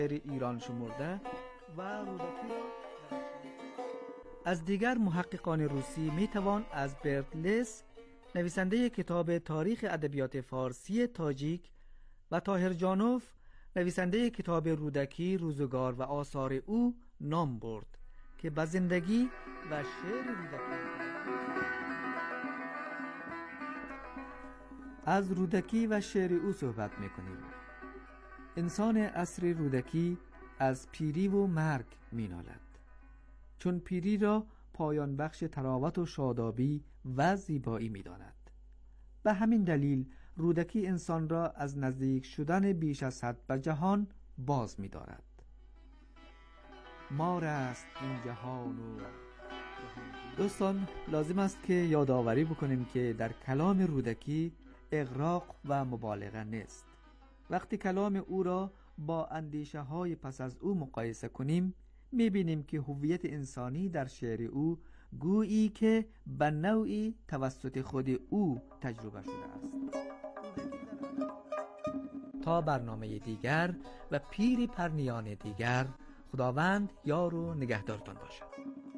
ایران شمرده و رودکی را از دیگر محققان روسی میتوان از برتلس نویسنده کتاب تاریخ ادبیات فارسی تاجیک و طاهرجانوف نویسنده کتاب رودکی، روزگار و آثار او نام برد که به زندگی و شعر رودکی از رودکی و شعر او صحبت میکنیم. انسان عصر رودکی از پیری و مرگ مینالد، چون پیری را پایان بخش تراوت و شادابی و زیبایی می‌داند. به همین دلیل رودکی انسان را از نزدیک شدن بیش از حد به جهان باز می‌دارد. مار است این جهان و دوستان، لازم است که یادآوری بکنیم که در کلام رودکی اغراق و مبالغه نیست. وقتی کلام او را با اندیشه‌های پس از او مقایسه کنیم، می‌بینیم که هویت انسانی در شعر او گویی که به نوعی توسط خود او تجربه شده است. تا برنامه دیگر و پیری پرنیان دیگر، خداوند یار و نگهدارتان باشد.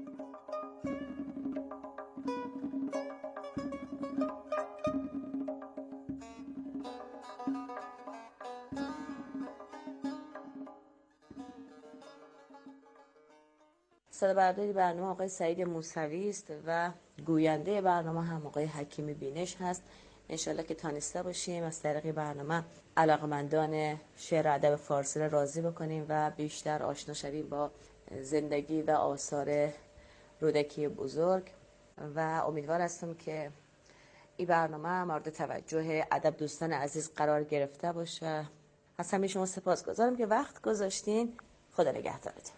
صدابرداری برنامه آقای سعید موسوی است و گوینده برنامه هم آقای حکیمی بینش هست. انشالله که تانسته باشیم از طریق برنامه علاقمندان شعر و ادب فارسی را راضی بکنیم و بیشتر آشنا شویم با زندگی و آثار رودکی بزرگ و امیدوار هستم که این برنامه مورد توجه ادب دوستان عزیز قرار گرفته باشه. از همه شما سپاسگزارم که وقت گذاشتین. خدا نگهدارتون.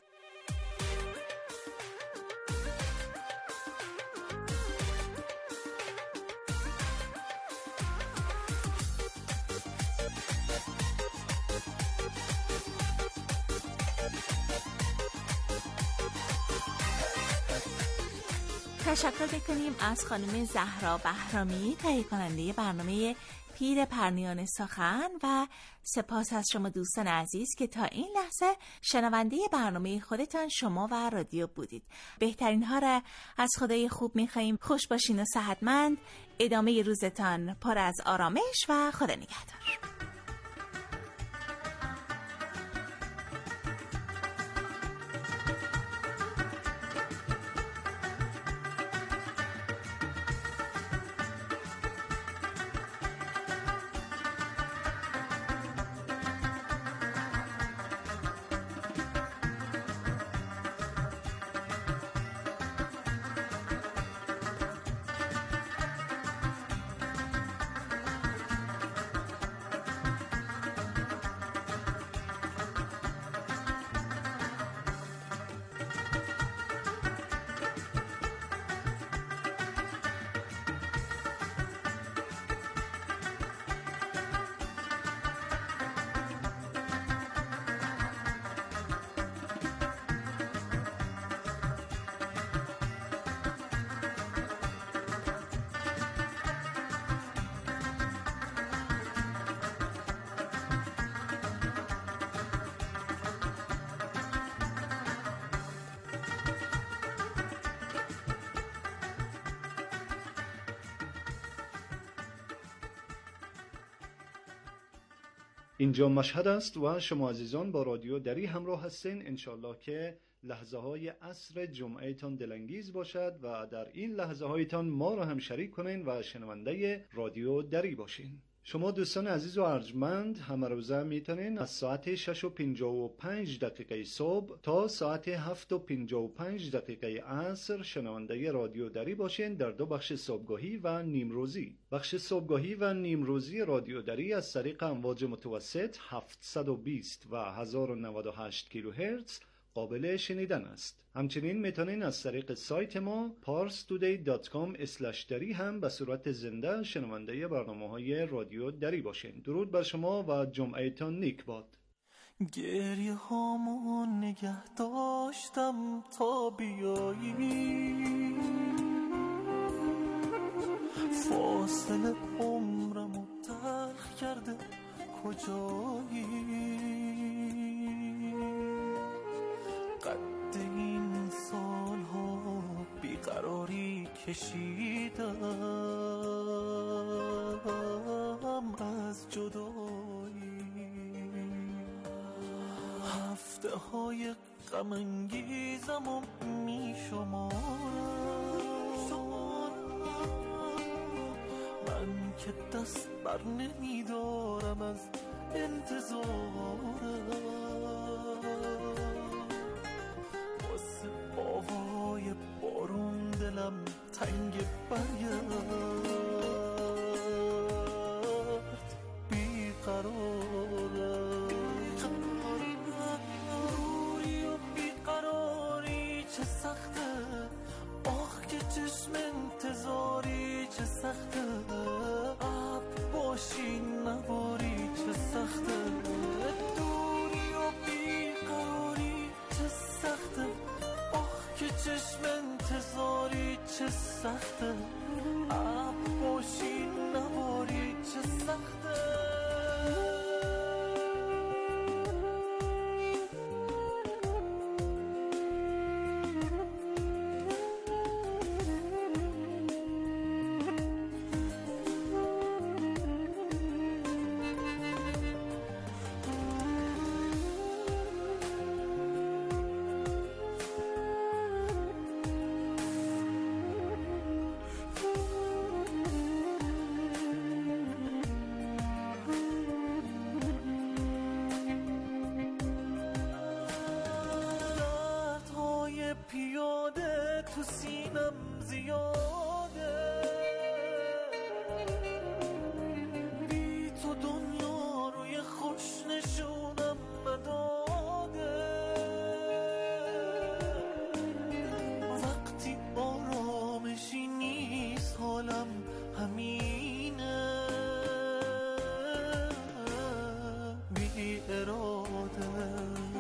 تشکر می‌کنیم از خانم زهرا بهرامی، تهیه کننده برنامه پیر پرنیان سخن، و سپاس از شما دوستان عزیز که تا این لحظه شنونده برنامه خودتان شما و رادیو بودید. بهترین ها را از خدای خوب می‌خواهیم. خوش باشین و صحتمند. ادامه روزتان پر از آرامش و خدا نگهدار. اینجا مشهد است و شما عزیزان با رادیو دری همراه هستین. انشالله که لحظه های عصر جمعه تان دلانگیز باشد و در این لحظه هایتان ما را هم شریک کنین و شنونده رادیو دری باشین. شما دوستان عزیز و ارجمند همه روزه میتونین از ساعت 6:55 صبح تا ساعت 7:55 عصر شنونده رادیو دری باشین در دو بخش صبحگاهی و نیمروزی. بخش صبحگاهی و نیمروزی رادیو دری از طریق امواج متوسط 720 و 1098 کیلوهرتز قابل شنیدن است. همچنین میتونین از طریق سایت ما parstoday.com/dari هم به صورت زنده شنونده برنامه‌های رادیو دری باشین. درود بر شما و جمعهتان نیک باد. گریه هامو نگه داشتم تا بیایی، فاصله عمرمو تلخ کرده کجایی، کشیدم از جدایی، هفته های غم انگیزم و می شمارم، من که دست بر نمی دارم از انتظارم، واسه آوای بارون دلم تنگ برگرد، بیقرارم، روری و بیقراری چه سخته، آخ که چشم انتظاری چه سخته، اب باشی نباری چه سخته، دوری و بیقراری چه سخته، آخ که چشم انتظاری چه سخته، اب باشی نباری چه سخته. پیاده تو سینم زیاده، بی تو دنیا روی خوش نشونم نداده، وقتی آرامشی نیست حالم همینه، بی اراده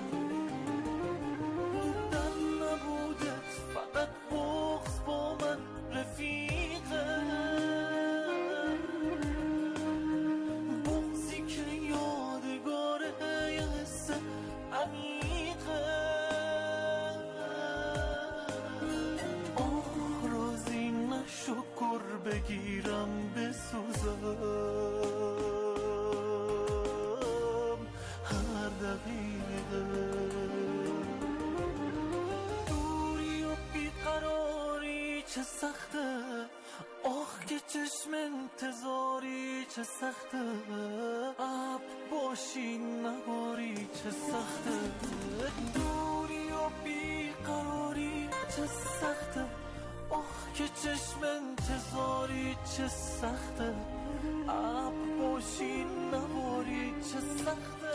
فقط بغض با من رفیقه، بغضی که یادگاره یه حس عمیقه، آه رازی نشو گر بگیرم بسوزم هر دقیقه، قراری چه سخته، آخ که چشم انتظاری چه سخته، اب باشی نباری چه سخته، دوری و بیقراری چه سخته، آخ که چشم انتظاری چه سخته، اب باشی نباری چه سخته.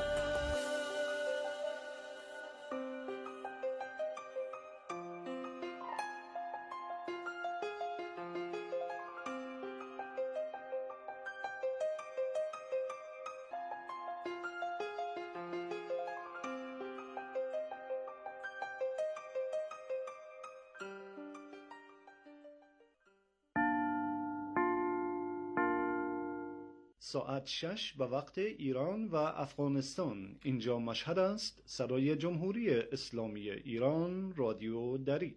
ساعت 6 به وقت ایران و افغانستان. اینجا مشهد است، صدای جمهوری اسلامی ایران، رادیو دری.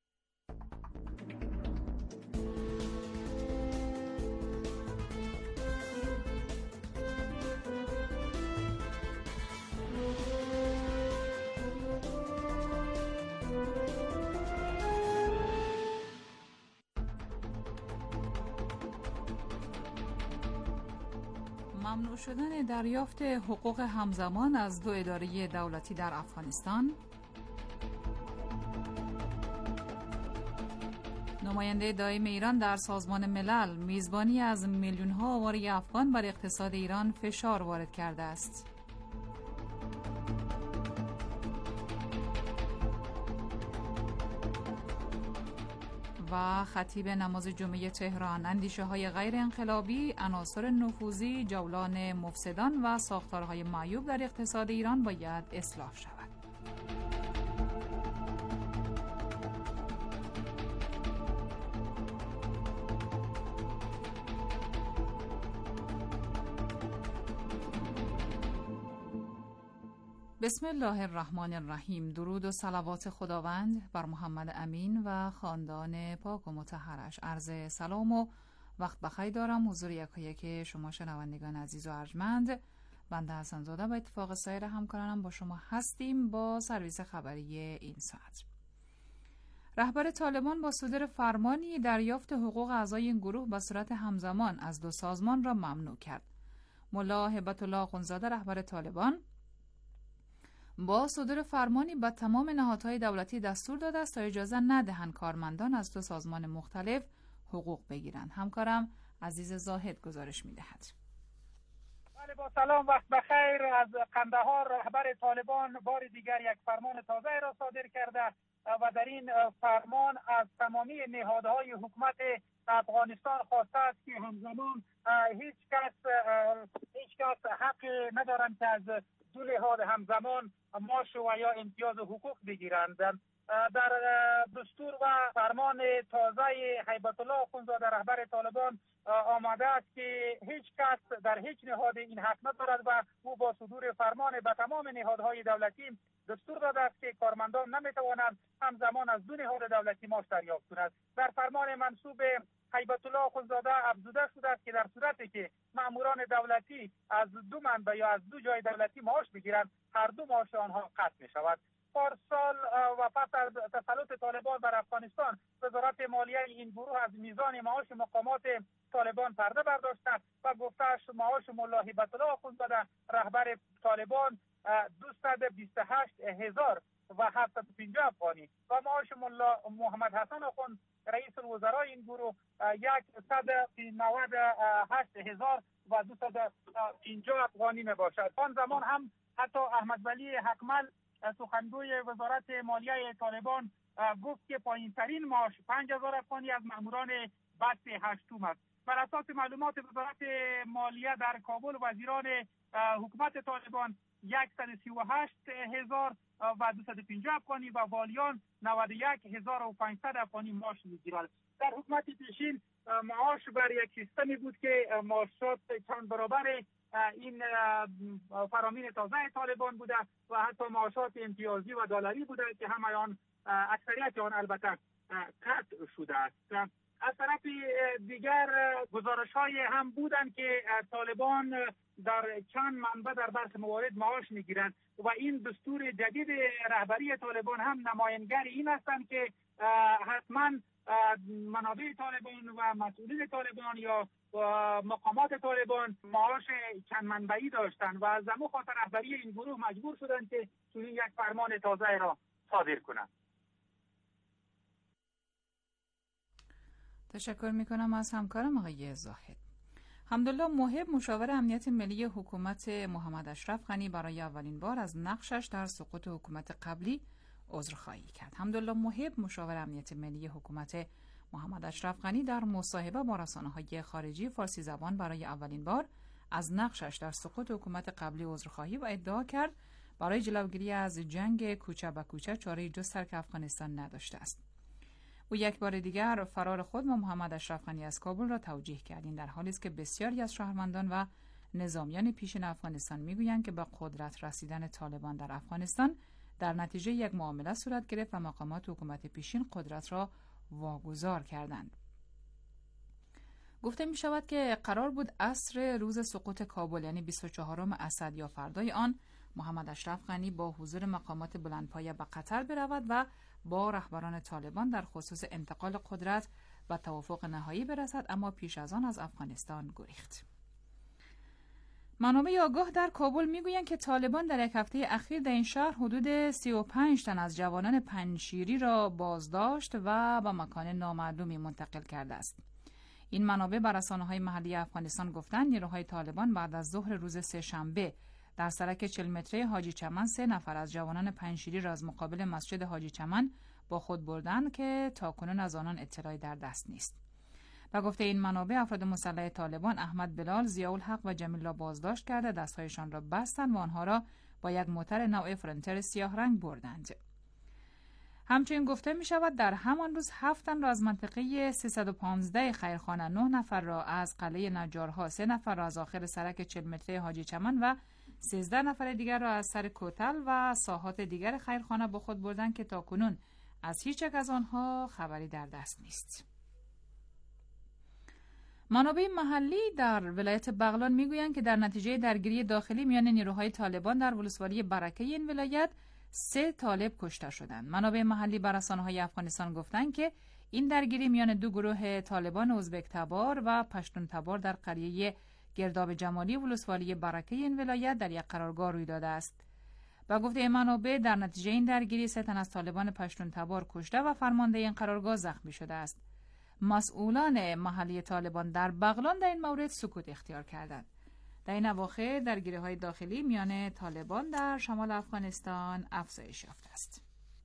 ممنوع شدن دریافت حقوق همزمان از 2 اداره دولتی در افغانستان، نماینده دائم ایران در سازمان ملل میزبانی از میلیون‌ها آواره افغان بر اقتصاد ایران فشار وارد کرده است. و خطیب نماز جمعه تهران: اندیشه‌های غیر انقلابی، عناصر نفوذی، جولان مفسدان و ساختارهای معیوب در اقتصاد ایران باید اصلاح شود. بسم الله الرحمن الرحیم. درود و صلوات خداوند بر محمد امین و خاندان پاک و مطهرش. عرض سلام و وقت بخیر دارم حضور یکایک شما شنوندگان عزیز و ارجمند. بنده حسن زاده با اتفاق سایر همکارانم با شما هستیم با سرویس خبری این ساعت. رهبر طالبان با صدور فرمانی دریافت حقوق اعضای این گروه به صورت همزمان از دو سازمان را ممنوع کرد. ملا هبت الله اخوندزاده رهبر طالبان با صدور فرمانی به تمام نهادهای دولتی دستور داده است تا اجازه ندهند کارمندان از دو سازمان مختلف حقوق بگیرند. همکارم عزیز زاهد گزارش می‌دهد. بله، با سلام، وقت بخیر. از قندهار رهبر طالبان بار دیگر یک فرمان تازه را صادر کرده و در این فرمان از تمامی نهادهای حکومت افغانستان خواسته است که همزمان هیچ کس حق ندارند که از دو نهاد همزمان معاش و یا امتیاز حقوق بگیرند. در دستور و فرمان تازه هیبت الله اخوندزاده رهبر طالبان آمده است که هیچ کس در هیچ نهاد این حق ندارد و او با صدور فرمان به تمام نهادهای دولتی دستور داده است که کارمندان نمیتوانند همزمان از دو نهاد دولتی معاش دریافت کنند. در فرمان منصوب هیبت الله اخوندزاده افزوده شده است که در صورتی که ماموران دولتی از دو منبع یا از دو جای دولتی معاش بگیرند، هر دو معاش آنها قطع می شود. پارسال و پس از تسلط طالبان بر افغانستان، وزارت مالیه این گروه از میزان معاش مقامات طالبان پرده برداشته و گفته‌اش معاش ملا هبت الله اخوندزاده رهبر طالبان 228,750 افغانی و معاش ملا محمد حسن اخوند رئیس الوزراء این گروه 198,250 افغانی می باشد. آن زمان هم حتی احمد ولی حقمل سخنگوی وزارت مالیه طالبان گفت که پایین ترین معاش 5,000 افغانی از ماموران بست هشتم است. بر اساس معلومات وزارت مالیه در کابل وزیران حکومت طالبان 138,250 افغانی و والیان 91,500 افغانی معاش می‌گیرند. در حکومت پیشین معاش بر یک سیستمی بود که معاشات چند برابر این فرامین تازه طالبان بوده و حتی معاشات امتیازی و دلاری بوده که همه آن اکثریت آن البته قطع شده است. از طرف دیگر گزارش‌های هم بودند که طالبان در چند منبع در برخی موارد معاش می‌گیرند و این دستور جدید رهبری طالبان هم نمایانگر این هستند که حتما منابع طالبان و مسئولین طالبان یا مقامات طالبان معاش چند منبعی داشتند و از همون خاطر رهبری این گروه مجبور شدند که چنین یک فرمان تازه را صادر کنند. تشکر میکنم از همکارم آقای زاهد. حمدالله محب مشاور امنیت ملی حکومت محمد اشرف غنی برای اولین بار از نقشش در سقوط حکومت قبلی عذرخواهی کرد. حمدالله محب مشاور امنیت ملی حکومت محمد اشرف غنی در مصاحبه با رسانه‌های خارجی فارسی زبان برای اولین بار از نقشش در سقوط حکومت قبلی عذرخواهی و ادعا کرد برای جلوگیری از جنگ کوچه به کوچه چاره جز ترک افغانستان نداشته است. او یک بار دیگر فرار خود و محمد اشرف غنی از کابل را توجیه کرد. این در حالی است که بسیاری از شهروندان و نظامیان پیشین افغانستان میگویند که به قدرت رسیدن طالبان در افغانستان در نتیجه یک معامله صورت گرفت و مقامات حکومت پیشین قدرت را واگذار کردند. گفته می شود که قرار بود عصر روز سقوط کابل یعنی 24 اسد یا فردای آن محمد اشرف غنی با حضور مقامات بلندپایه به قطر برود و با رهبران طالبان در خصوص انتقال قدرت و توافق نهایی برسد، اما پیش از آن از افغانستان گریخت. منابع آگاه در کابل میگویند که طالبان در یک هفته اخیر در این شهر حدود 35 تن از جوانان پنجشیری را بازداشت و به مکان نامعلومی منتقل کرده است. این منابع بر رسانه‌های محلی افغانستان گفتند نیروهای طالبان بعد از ظهر روز سه‌شنبه در سرک 40 متره حاجی چمن 3 نفر از جوانان پنجشیری را از مقابل مسجد حاجی چمن با خود بردند که تاکنون از آنان اطلاعی در دست نیست. و گفته این منابع افراد مسلح طالبان احمد بلال، ضیاءالحق و جمیل را بازداشت کرده، دستهایشان را بستند و آنها را با یک موتر نوع فرنتر سیاه رنگ بردند. همچنین گفته می شود در همان روز 7 تن را از منطقه 315 خیرخانه، 9 نفر را از قلعه نجارها، 3 نفر را از آخر سرک 40 متره حاجی چمن و 13 نفر دیگر را از سر کوتل و ساحات دیگر خیرخانه با خود بردند که تاکنون از هیچ یک از آنها خبری در دست نیست. منابع محلی در ولایت بغلان میگویند که در نتیجه درگیری داخلی میان نیروهای طالبان در ولسوالی برکه این ولایت 3 طالب کشته شدند. منابع محلی بر رسانه‌های افغانستان گفتند که این درگیری میان 2 گروه طالبان ازبک تبار و پشتون تبار در قریه گرداب جمالی ولسوالی برکه این ولایت در یک قرارگاه روی داده است. با گفته منابع در نتیجه این درگیری 3 تن از طالبان پشتون تبار کشته و فرمانده این قرارگاه زخمی شده است. مسئولان محلی طالبان در بغلان در این مورد سکوت اختیار کردند. در این اواخر درگیری‌های داخلی میان طالبان در شمال افغانستان افزایش یافته است.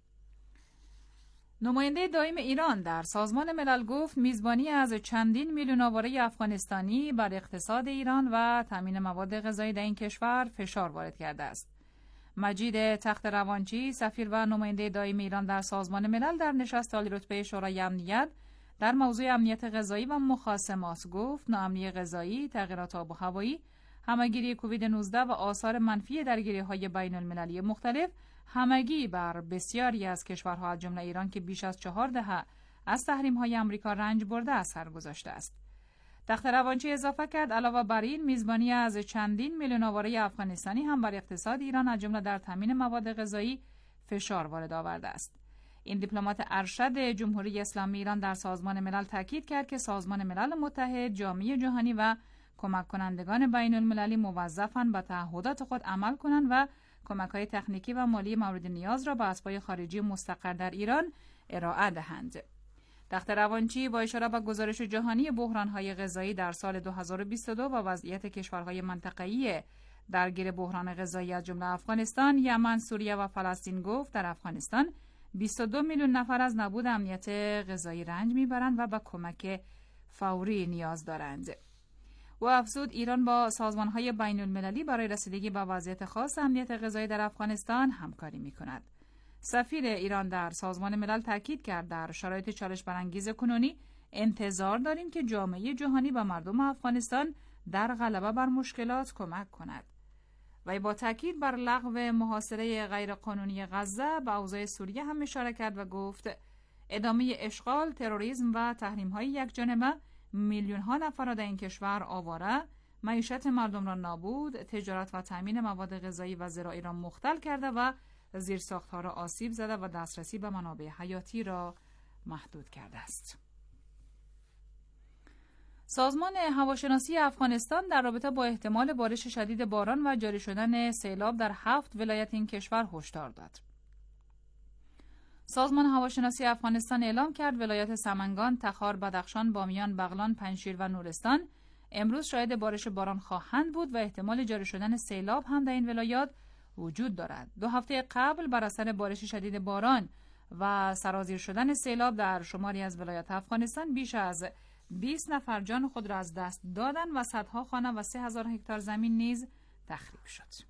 نماینده دائم ایران در سازمان ملل گفت میزبانی از چندین میلیون آواره افغانستانی بر اقتصاد ایران و تامین مواد غذایی در این کشور فشار وارد کرده است. مجید تخت روانچی، سفیر و نماینده دائم ایران در سازمان ملل در نشست عالی رتبه شورای امنیت در موضوع امنیت غذایی و مخاصمات گفت ناامنی غذایی، تغییرات آب و هوایی، همهگیری کووید 19 و آثار منفی درگیری‌های بین المللی مختلف همگی بر بسیاری از کشورها از جمله ایران که بیش از 4 دهه از تحریم‌های آمریکا رنج برده اثر گذاشته است. تخت روانچی اضافه کرد علاوه بر این میزبانی از چندین میلیون آواره افغانستانی هم بر اقتصاد ایران از جمله در تامین مواد غذایی فشار وارد آورده است. این دیپلمات ارشد جمهوری اسلامی ایران در سازمان ملل تاکید کرد که سازمان ملل متحد، جامعه جهانی و کمک کنندگان بین المللی موظفند به تعهدات خود عمل کنند و کمک‌های تکنیکی و مالی مورد نیاز را به اسبای خارجی مستقر در ایران ارائه دهند. تخت روانچی با اشاره به گزارش جهانی بحران‌های غذایی در سال 2022 و وضعیت کشورهای منطقه‌ای درگیر بحران غذایی از جمله افغانستان، یمن، سوریه و فلسطین گفت در افغانستان 22 میلیون نفر از نبود امنیت غذایی رنج میبرند و به کمک فوری نیاز دارند. و افزود ایران با سازمان‌های بین المللی برای رسیدگی به وضعیت خاص امنیت غذایی در افغانستان همکاری می‌کند. سفیر ایران در سازمان ملل تاکید کرد در شرایط چالش برانگیز کنونی انتظار داریم که جامعه جهانی به مردم افغانستان در غلبه بر مشکلات کمک کند. و با تاکید بر لغو محاصره غیرقانونی غزه به اوضاع سوریه هم اشاره کرد و گفت ادامه اشغال، تروریسم و تحریم‌های یکجانبه میلیون‌ها نفر را در این کشور آواره، معیشت مردم را نابود، تجارت و تامین مواد غذایی و زراعی را مختل کرده و زیرساخت‌ها را آسیب زده و دسترسی به منابع حیاتی را محدود کرده است. سازمان هواشناسی افغانستان در رابطه با احتمال بارش شدید باران و جاری شدن سیلاب در 7 ولایت این کشور هشدار داد. سازمان هواشناسی افغانستان اعلام کرد ولایت سمنگان، تخار، بدخشان، بامیان، بغلان، پنجشیر و نورستان امروز شاهد بارش باران خواهند بود و احتمال جاری شدن سیلاب هم در این ولایات وجود دارد. 2 هفته قبل بر اثر بارش شدید باران و سرازیر شدن سیلاب در شماری از ولایات افغانستان بیش از 20 نفر جان خود را از دست دادند و صدها خانه و 3000 هکتار زمین نیز تخریب شد.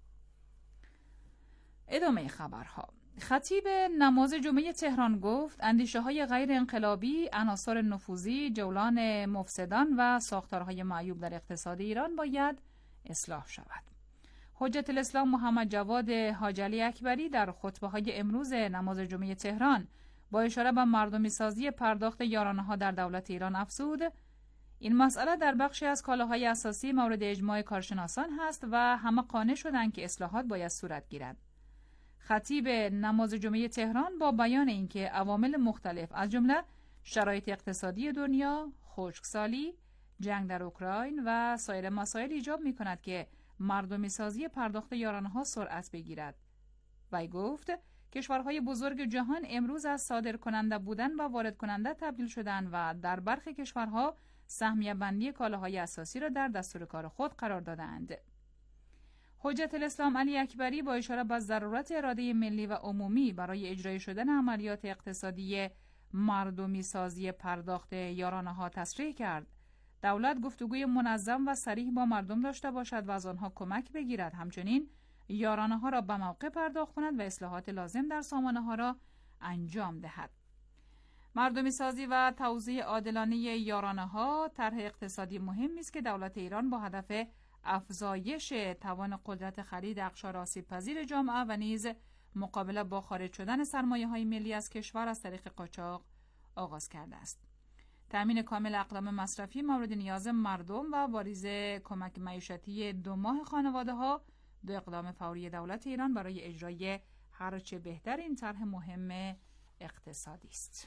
ادامه خبرها. خطیب نماز جمعه تهران گفت اندیشه‌های غیر انقلابی، عناصر نفوذی، جولان مفسدان و ساختارهای معیوب در اقتصاد ایران باید اصلاح شود. حجت الاسلام محمد جواد حاجی اکبری در خطبه‌های امروز نماز جمعه تهران با اشاره به مردمی سازی پرداخت یارانه‌ها در دولت ایران افزود این مسئله در بخشی از کالاهای اساسی مورد اجماع کارشناسان هست و همه قانع شدند که اصلاحات باید صورت گیرد. خطیب نماز جمعه تهران با بیان اینکه عوامل مختلف از جمله شرایط اقتصادی دنیا، خشکسالی، جنگ در اوکراین و سایر مسائل ایجاب می‌کند که مردمی سازی پرداخت یارانه‌ها سرعت بگیرد. وی گفت کشورهای بزرگ جهان امروز از صادر کننده بودن و وارد کننده تبدیل شدند و در برخی کشورها سهمیه بندی کالاهای اساسی را در دستور کار خود قرار دادند. حجت الاسلام علی اکبری با اشاره به ضرورت اراده ملی و عمومی برای اجرای شدن عملیات اقتصادی مردمی سازی پرداخت یارانه‌ها تصریح کرد دولت گفتگوی منظم و صریح با مردم داشته باشد و از آنها کمک بگیرد، همچنین یارانه‌ها را به موقع پرداخت کند و اصلاحات لازم در سامانه‌ها را انجام دهد. مردمی سازی و توزیع عادلانه یارانه‌ها طرح اقتصادی مهمی است که دولت ایران با هدف افزایش توان قدرت خرید اقشار آسیب‌پذیر جامعه و نیز مقابله با خارج شدن سرمایه‌های ملی از کشور از طریق قاچاق آغاز کرده است. تأمین کامل اقلام مصرفی مورد نیاز مردم و واریز کمک معیشتی 2 ماه خانواده‌ها 2 اقدام فوری دولت ایران برای اجرای هرچه بهتر این طرح مهم اقتصادی است.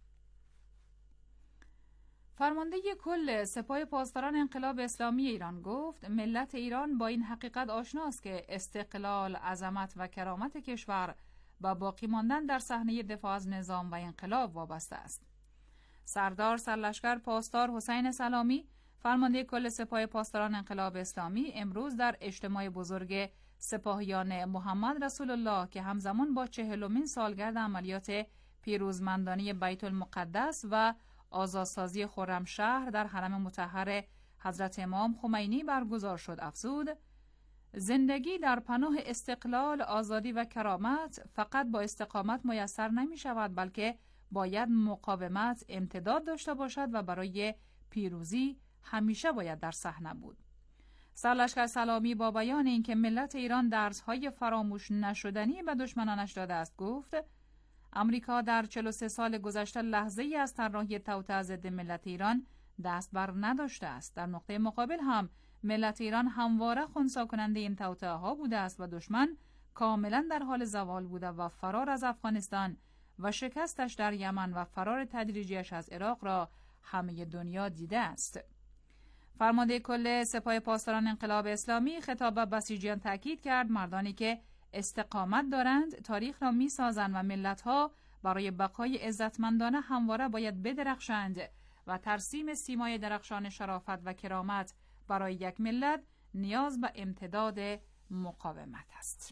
فرمانده کل سپاه پاسداران انقلاب اسلامی ایران گفت ملت ایران با این حقیقت آشناست که استقلال، عظمت و کرامت کشور با باقی ماندن در صحنه دفاع از نظام و انقلاب وابسته است. سردار سرلشکر پاسدار حسین سلامی، فرمانده کل سپاه پاسداران انقلاب اسلامی، امروز در اجتماع بزرگ سپاهیان محمد رسول الله که همزمان با 40مین سالگرد عملیات پیروزمندانه بیت المقدس و آزادسازی خرمشهر در حرم مطهر حضرت امام خمینی برگزار شد افزود: زندگی در پناه استقلال، آزادی و کرامت فقط با استقامت میسر نمی شود، بلکه باید مقاومت امتداد داشته باشد و برای پیروزی همیشه باید در صحنه بود. سرلشکر سلامی با بیان اینکه ملت ایران درس‌های فراموش نشدنی به دشمنانش داده است گفت: امریکا در 43 سال گذشته لحظه‌ای از طراحی توطئه ضد ملت ایران دست بر نداشته است. در نقطه مقابل هم ملت ایران همواره خنثی کننده این توطئه ها بوده است و دشمن کاملا در حال زوال بوده و فرار از افغانستان و شکستش در یمن و فرار تدریجیش از عراق را همه دنیا دیده است. فرمانده کل سپاه پاسداران انقلاب اسلامی خطاب به بسیجیان تاکید کرد مردانی که استقامت دارند تاریخ را می سازند و ملت‌ها برای بقای عزتمندانه همواره باید بدرخشند و ترسیم سیمای درخشان شرافت و کرامت برای یک ملت نیاز به امتداد مقاومت است.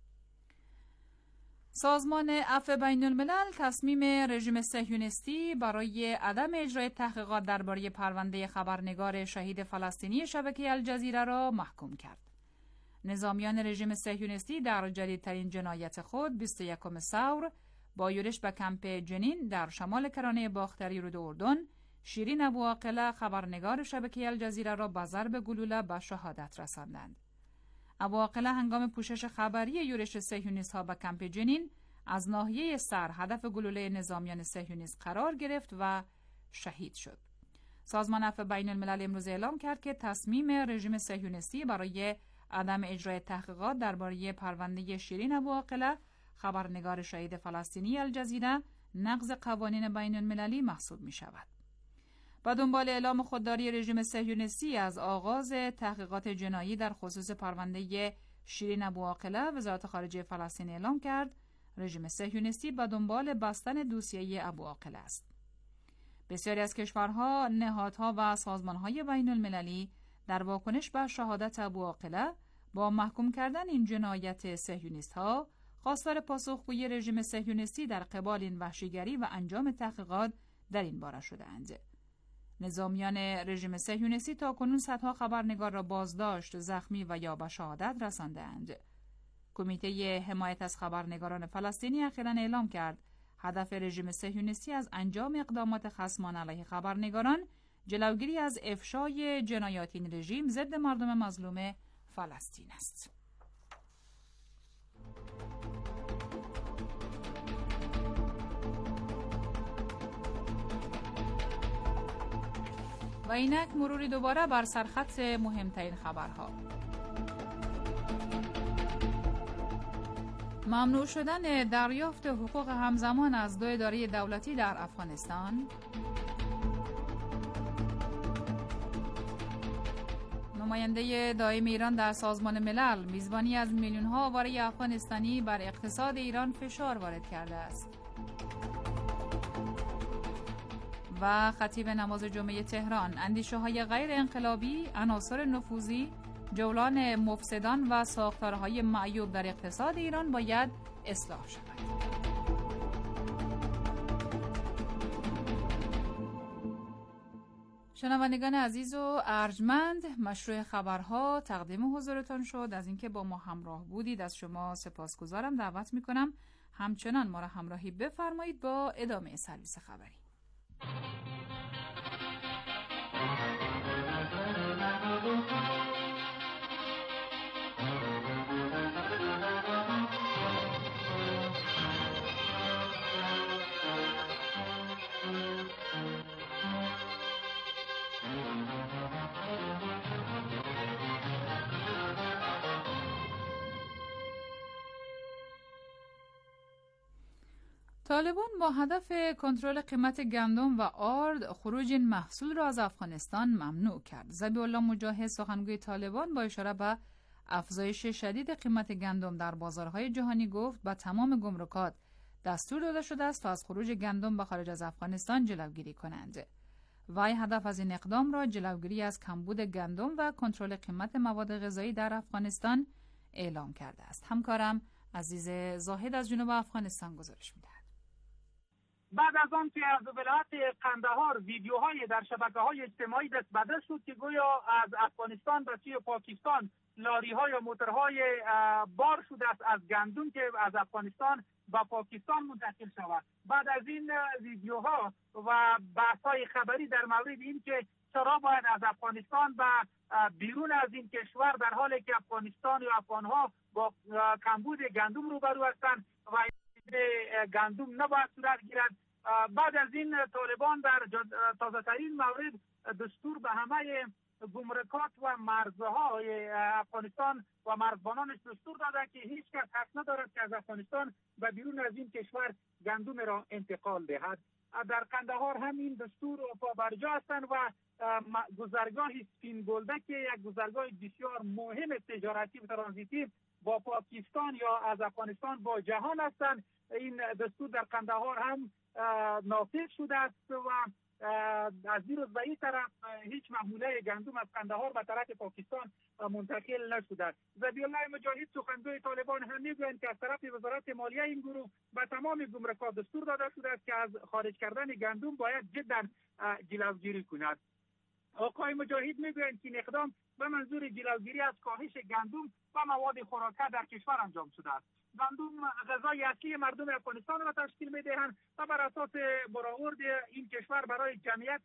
سازمان عفو بین الملل تصمیم رژیم صهیونیستی برای عدم اجرای تحقیقات درباره پرونده خبرنگار شهید فلسطینی شبکه الجزیره را محکوم کرد. نظامیان رژیم صهیونیستی در جدیدترین جنایت خود 21 ثور با یورش به کمپ جنین در شمال کرانه باختری رود اردن، شیرین ابوعاقله خبرنگار شبکه الجزیره را با ضرب گلوله به شهادت رساندند. ابوعاقله هنگام پوشش خبری یورش صهیونیست‌ها به کمپ جنین از ناحیه سر هدف گلوله نظامیان صهیونیست قرار گرفت و شهید شد. سازمان عفو بین الملل امروز اعلام کرد که تصمیم رژیم صهیونیستی برای عدم اجرای تحقیقات درباره پرونده شیرین ابوعاقله خبرنگار شهید فلسطینی الجزیره نقض قوانین بین المللی محسوب می شود. با دنبال اعلام خودداری رژیم صهیونیستی از آغاز تحقیقات جنایی در خصوص پرونده شیرین ابوعاقله، وزارت خارجه فلسطین اعلام کرد رژیم صهیونیستی با دنبال بستن دوسیه ابوعاقله است. بسیاری از کشورها، نهادها و سازمانهای بین المللی در واکنش به شهادت ابوعاقله با محکوم کردن این جنایت صهیونیست‌ها خواستار پاسخگویی رژیم صهیونیستی در قبال این وحشیگری و انجام تحقیقات در این باره شده‌اند. نظامیان رژیم صهیونیستی تاکنون صدها خبرنگار را بازداشت، زخمی و یا به شهادت رسانده‌اند. کمیته حمایت از خبرنگاران فلسطینی اخیراً اعلام کرد هدف رژیم صهیونیستی از انجام اقدامات خصمانه علیه خبرنگاران جلوگیری از افشای جنایات این رژیم ضد مردم مظلوم فلسطین است. و اینک مروری دوباره بر سرخط مهمترین خبرها. ممنوع شدن دریافت حقوق همزمان از 2 اداره دولتی در افغانستان. نماینده دائم ایران در سازمان ملل میزبانی از میلیون‌ها آواره افغانستانی بر اقتصاد ایران فشار وارد کرده است. و خطیب نماز جمعه تهران اندیشه‌های غیر انقلابی، عناصر نفوذی، جولان مفسدان و ساختارهای معیوب در اقتصاد ایران باید اصلاح شود. شنوندگان عزیز و ارجمند، مشروع خبرها تقدیم حضورتان شد. از اینکه با ما همراه بودید از شما سپاسگزارم. دعوت میکنم همچنان ما را همراهی بفرمایید با ادامه سرویس خبری. طالبان با هدف کنترل قیمت گندم و آرد خروج این محصول را از افغانستان ممنوع کرد. ذبیح الله مجاهد سخنگوی طالبان با اشاره به افزایش شدید قیمت گندم در بازارهای جهانی گفت به تمام گمرکات دستور داده شده است تا از خروج گندم به خارج از افغانستان جلوگیری کنند. وی هدف از این اقدام را جلوگیری از کمبود گندم و کنترل قیمت مواد غذایی در افغانستان اعلام کرده است. همکارم عزیز زاهد از جنوب افغانستان گزارش می‌دهد. بعد از آن که از ولایت قندهار ویدیوهای در شبکه‌های اجتماعی دست به دست شد که گویا از افغانستان به سوی پاکستان لاری‌ها یا موترهای بار شده است از گندم که از افغانستان به پاکستان منتقل شود. بعد از این ویدیوها و بحث‌های خبری در مورد این که چرا باید از افغانستان به بیرون از این کشور در حالی که افغانستان و افغان‌ها با کمبود گندم روبرو هستند و گندم نباید صورت گیرد. بعد از این طالبان در تازه‌ترین مورد دستور به همه گمرکات و مرزهای افغانستان و مرزبانانش دستور داده که هیچ کس حق ندارد که از افغانستان به بیرون از این کشور گندم را انتقال دهد. در قندهار هم این دستور پابرجا هستند و گذرگاه سپینگلده که یک گذرگاه بسیار مهم تجارتی و ترانزیتی با پاکستان یا از افغانستان با جهان هستند، این دستور در قندهار هم نافذ شده است و از این روز به این طرف هیچ محموله گندم از قندهار به طرف پاکستان منتقل نشده است. ذبیح الله مجاهد سخنگوی طالبان هم میگویند که از طرف وزارت مالیه این گروه به تمام گمرکات دستور داده شده است که از خارج کردن گندم باید جدا جلوگیری کند. آقای مجاهد میگویند که این اقدام به منظور جلوگیری از کاهش گندم و مواد خوراکه در کشور انجام شده است. گندم غذای اصلی مردم افغانستان را تشکیل می‌دهند و بر اساس برآورد این کشور برای جمعیت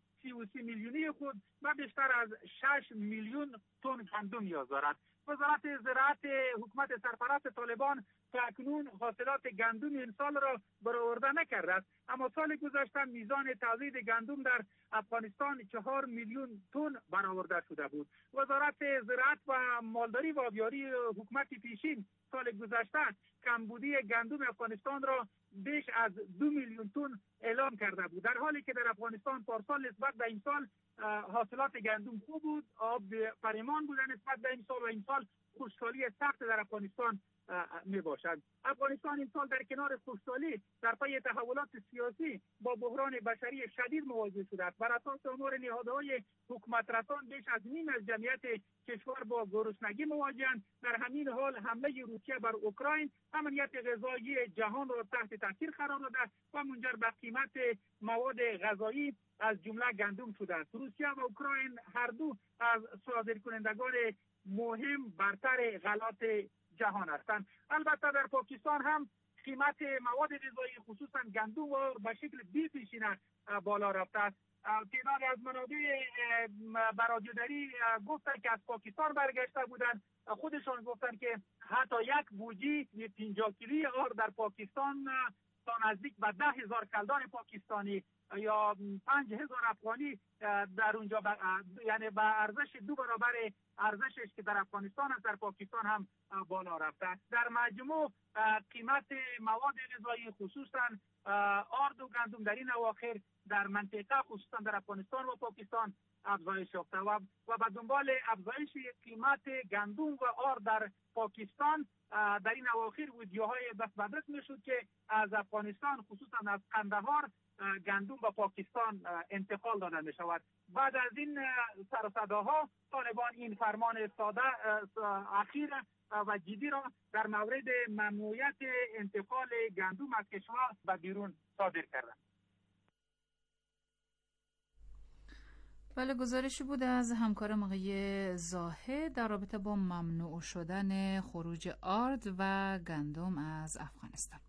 33 میلیونی خود و بیشتر از 6 میلیون تن گندم نیاز دارد. وزارت زراعت حکومت سرپرست طالبان تا اکنون حاصلات گندم این سال را برآورده نکرده است، اما سال گذشته میزان تولید گندم در افغانستان 4 میلیون تن برآورده شده بود. وزارت زراعت و مالداری و آبیاری حکومت پیشین سال گذشته کمبودی گندم افغانستان را بیش از 2 میلیون تن اعلام کرده بود، در حالی که در افغانستان پارسال نسبت به این سال حاصلات گندم خوب بود، آب پریمان بود نسبت به این سال و این سال خشکسالی سخت در افغانستان می باشد. افغانستان این سال در کنار خشکسالی در پی تحولات سیاسی با بحران بشری شدید مواجه شده است. بر اساس آمار نهادهای حکومت رسان بیش از نیم از جمعیت کشور با گرسنگی مواجهند. در همین حال حمله روسیه بر اوکراین امنیت غذایی جهان را تحت تاثیر قرار داده و منجر به قیمت مواد غذایی از جمله گندم شده است. روسیه و اوکراین هر دو از صادرکنندگان مهم برتر غلات جهان هستند. البته در پاکستان هم قیمت مواد غذایی خصوصا گندم و به شکل بی‌پیشینه بالا رفته است. تعداد از منابع برادیوداری گفتن که از پاکستان برگشته بودند، خودشان گفتن که حتی یک بوجی 50 کیلویی آرد در پاکستان تا نزدیک به 10,000 کلدان پاکستانی یا 5,000 افغانی در اونجا یعنی به ارزش 2 برابر ارزشش که در افغانستان است در پاکستان هم بالا رفته. در مجموع قیمت مواد غذایی خصوصا آرد و گندم در این اواخر در منطقه خصوصا در افغانستان و پاکستان افزایش یافته و به دنبال افزایش قیمت گندم و آرد در پاکستان در این اواخر ویدیوهای دست به دست میشد که از افغانستان خصوصا از قندهار گندم به پاکستان انتقال داده می شود. بعد از این سرصداها طالبان این فرمان ساده اخیر و جدی را در مورد ممنوعیت انتقال گندم از کشور به بیرون صادر کردند. بله، گزارشی بود از همکارم آقای زاهد در رابطه با ممنوع شدن خروج آرد و گندم از افغانستان.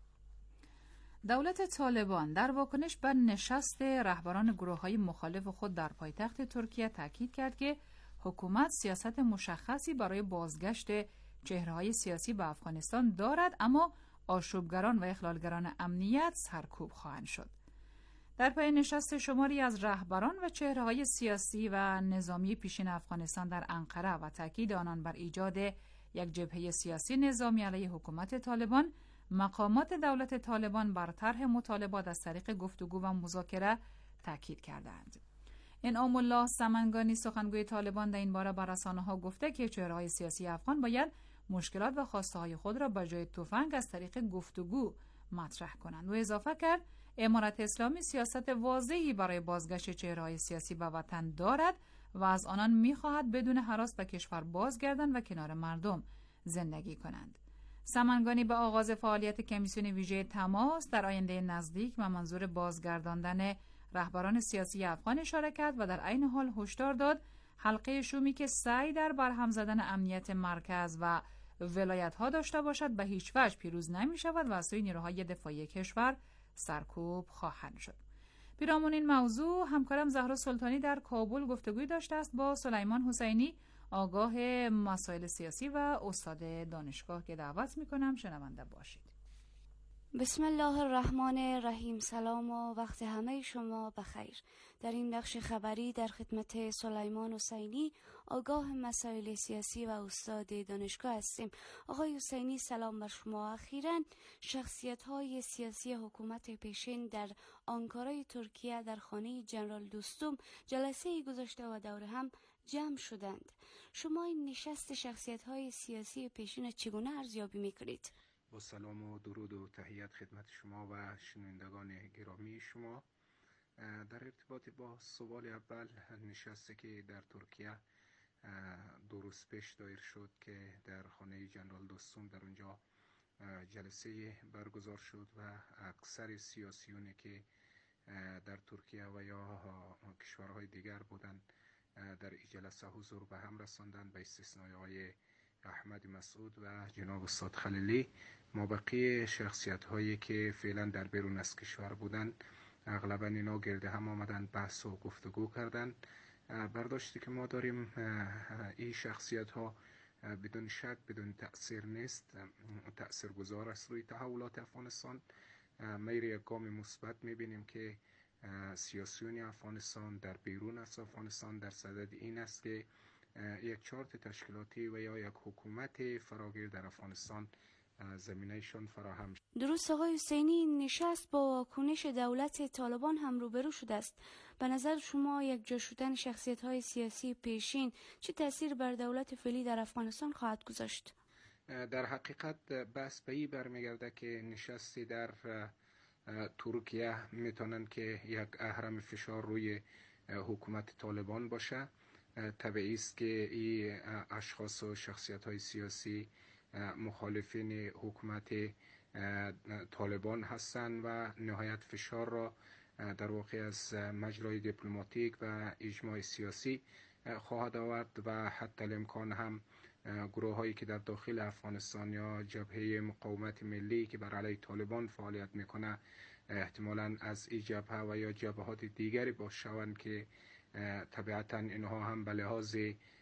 دولت طالبان در واکنش بر نشست رهبران گروه‌های مخالف خود در پایتخت ترکیه تاکید کرد که حکومت سیاست مشخصی برای بازگشت چهره‌های سیاسی به افغانستان دارد، اما آشوبگران و اخلالگران امنیت سرکوب خواهند شد. در پی نشست شماری از رهبران و چهره‌های سیاسی و نظامی پیشین افغانستان در انقره و تاکید آنان بر ایجاد یک جبهه سیاسی نظامی علیه حکومت طالبان، مقامات دولت طالبان بر طرح مطالبات از طریق گفتگو و مذاکره تاکید کردند. انعام الله سمنگانی سخنگوی طالبان در این باره بر رسانه‌ها گفته که چهره‌های سیاسی افغان باید مشکلات و خواسته‌های خود را به جای تفنگ از طریق گفتگو مطرح کنند. و اضافه کرد امارت اسلامی سیاست واضحی برای بازگشت چهره‌های سیاسی به وطن دارد و از آنان می‌خواهد بدون هراس به کشور بازگردند و کنار مردم زندگی کنند. سمنگانی به آغاز فعالیت کمیسیون ویژه تماس در آینده نزدیک و منظور بازگرداندن رهبران سیاسی افغان اشاره کرد و در عین حال هشدار داد حلقه شومی که سعی در برهم زدن امنیت مرکز و ولایت‌ها داشته باشد به هیچ وجه پیروز نمی‌شود و از سوی نیروهای دفاعی کشور سرکوب خواهند شد. پیرامون این موضوع همکارم زهرا سلطانی در کابل گفتگوی داشته است با سلیمان حسینی، آگاه مسائل سیاسی و استاد دانشگاه، که دعوت می‌کنم شنونده باشید. بسم الله الرحمن الرحیم. سلام و وقت همه شما بخیر. در این بخش خبری در خدمت سلیمان حسینی، آگاه مسائل سیاسی و استاد دانشگاه هستیم. آقای حسینی سلام بر شما. اخیراً شخصیت‌های سیاسی حکومت پیشین در آنکارای ترکیه در خانه جنرال دوستم جلسه‌ای گذاشته و دور هم جمع شدند. شما این نشست شخصیت‌های سیاسی پیشین چگونه ارزیابی می‌کنید؟ با سلام و درود و تحیت خدمت شما و شنوندگان گرامی شما. در ارتباط با سوال اول، نشستی که در ترکیه 2 روز پیش دایر شد که در خانه جنرال دوستم در اونجا جلسه برگزار شد و اکثر سیاسیونی که در ترکیه و یا کشورهای دیگر بودند در این جلسه حضور به هم رساندند، به استثنای آقای احمد مسعود و جناب استاد خلیلی. مابقی شخصیت هایی که فعلا در بیرون از کشور بودن، اغلبا اینا گرد هم آمدن، بحث و گفتگو کردن. برداشتی که ما داریم این شخصیت ها بدون شک بدون تأثیر نیست، تأثیر گذار است روی تحولات افغانستان. میری یک گام مثبت میبینیم که سیاسیون افغانستان در بیرون از افغانستان در صدد این است که یک چارت تشکیلاتی و یا یک حکومت فراگیر در افغانستان زمینهشان فراهم شد. درست آقای حسینی، نشست با واکنش دولت طالبان هم روبرو شده است. به نظر شما یک جا شدن شخصیت‌های سیاسی پیشین چه تأثیر بر دولت فعلی در افغانستان خواهد گذاشت؟ در حقیقت بحث به این برمیگرده که نشستی در ترکیه میتونن که یک اهرم فشار روی حکومت طالبان باشه. طبیعی است که این اشخاص و شخصیت‌های سیاسی مخالفین حکومت طالبان هستند و نهایت فشار را در واقع از مجرای دیپلماتیک و اجماع سیاسی خواهد آورد و حتی الامکان هم گروه هایی که در داخل افغانستان یا جبهه مقاومت ملی که بر علیه طالبان فعالیت میکنه احتمالاً از این جبهه و یا جبهات دیگری باشند که طبیعتاً اینها هم به لحاظ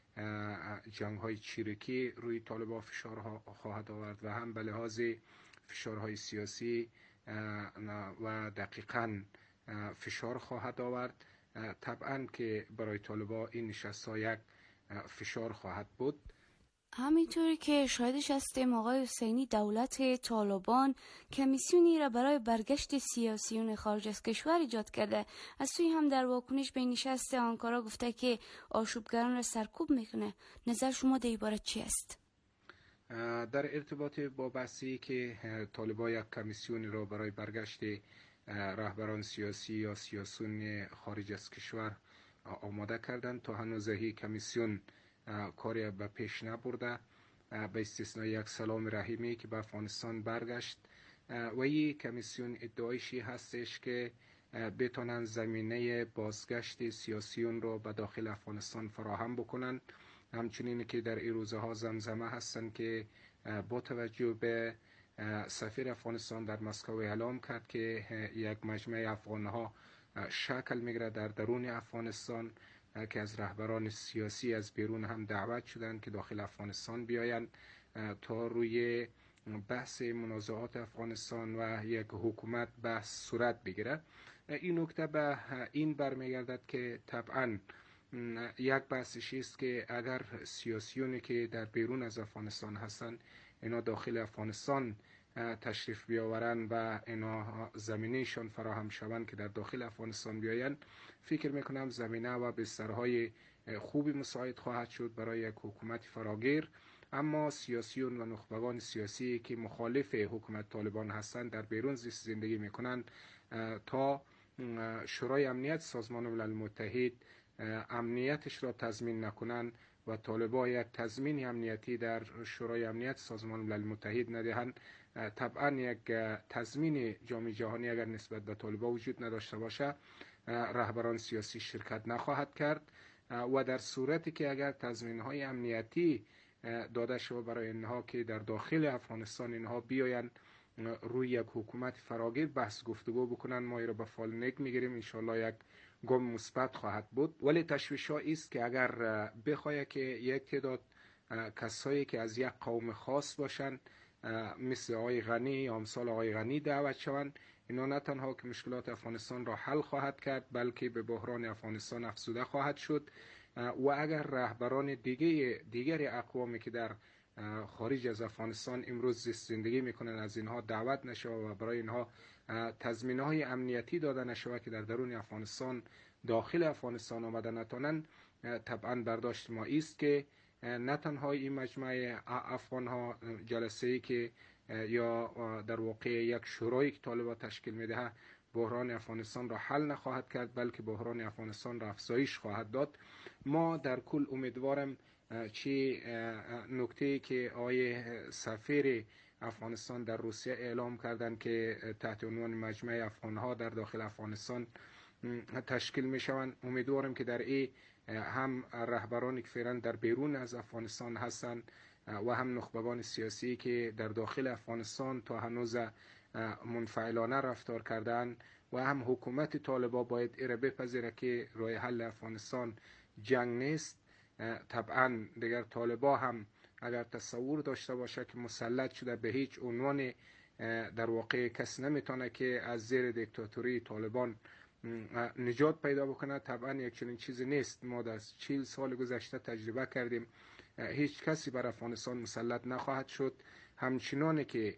جنگ های چریکی روی طالبان فشار خواهد آورد و هم به لحاظ فشارهای سیاسی و دقیقاً فشار خواهد آورد. طبعاً که برای طالبان این نشست ها یک فشار خواهد بود. همینطوری که شاهدش هستیم آقای حسینی، دولت طالبان کمیسیونی را برای برگشت سیاسیون خارج از کشور ایجاد کرده. از سوی هم در واکنش به نشست آنکارا گفته که آشوبگران را سرکوب میکنه. نظر شما در این باره چی است؟ در ارتباط با بحثی که طالبان یک کمیسیونی را برای برگشت رهبران سیاسی یا سیاسیون خارج از کشور آماده کردند، تا هنوز هیچ کمیسیون کاری به پیش نبرده، به استثنای یک سلام رحیمی که به افغانستان برگشت و این کمیسیون ادعایشی هستش که بتونن زمینه بازگشت سیاسیون رو به داخل افغانستان فراهم بکنن. همچنین که در این روزها زمزمه هستن که با توجه به سفیر افغانستان در مسکو اعلام کرد که یک مجمع افغانها شکل میگیره در درون افغانستان که از رهبران سیاسی از بیرون هم دعوت شدند که داخل افغانستان بیایند تا روی بحث منازعات افغانستان و یک حکومت بحث صورت بگیره. این نکته به این برمیگردد که طبعا یک بحثش است که اگر سیاسیونی که در بیرون از افغانستان هستند اینا داخل افغانستان تشریف بیاورند و اینا زمینهشان فراهم شوند که در داخل افغانستان بیایند، فکر میکنم زمینه و بسترهای خوبی مساعد خواهد شد برای یک حکومت فراگیر. اما سیاسیون و نخبگان سیاسی که مخالف حکومت طالبان هستند در بیرون زندگی میکنند تا شورای امنیت سازمان ملل متحد امنیتش را تضمین نکنند و طالبان یک تضمین امنیتی در شورای امنیت سازمان ملل متحد ندهند، طبعا یک تضمین جامعه جهانی اگر نسبت به طالبان وجود نداشته باشه رهبران سیاسی شرکت نخواهد کرد و در صورتی که اگر تضمین‌های امنیتی داده شود برای اینها که در داخل افغانستان اینها بیایند روی یک حکومت فراگیر بحث گفتگو بکنن، ما را به فال نیک میگیریم. انشالله یک گام مثبت خواهد بود. ولی تشویش ها است که اگر بخواهد که یک تعداد کسایی که از یک قوم خاص باشند مثل آقای غنی یا امثال آقای غنی دعوت شوند، اینا نه تنها که مشکلات افغانستان را حل خواهد کرد بلکه به بحران افغانستان افزوده خواهد شد. و اگر رهبران دیگر اقوامی که در خارج از افغانستان امروز زندگی میکنن از اینها دعوت نشود و برای اینها تضمین‌های امنیتی داده نشود که در درون افغانستان داخل افغانستان آمده نتونن، طبعا برداشت ما است که نه تنها این مجمع افغان‌ها جلسه‌ای که یا در واقع یک شورایی که طالبان تشکیل میده بحران افغانستان را حل نخواهد کرد بلکه بحران افغانستان را افزایش خواهد داد. ما در کل امیدوارم چی نکته‌ای که آقای سفیر افغانستان در روسیه اعلام کردند که تحت عنوان مجمع افغان‌ها در داخل افغانستان تشکیل میشوند، امیدوارم که در این هم رهبرانی که فعلا در بیرون از افغانستان هستند و هم نخبگان سیاسی که در داخل افغانستان تا هنوز منفعلانه رفتار کردن و هم حکومت طالبان باید ایره بپذیره که راه حل افغانستان جنگ نیست. طبعا دیگر طالبان هم اگر تصور داشته باشه که مسلط شده به هیچ عنوان در واقع کس نمیتونه که از زیر دیکتاتوری طالبان نجات پیدا بکنه، طبعا یک چنین چیزی نیست. ما در 40 سال گذشته تجربه کردیم هیچ کسی بر افغانستان مسلط نخواهد شد. همچنانه که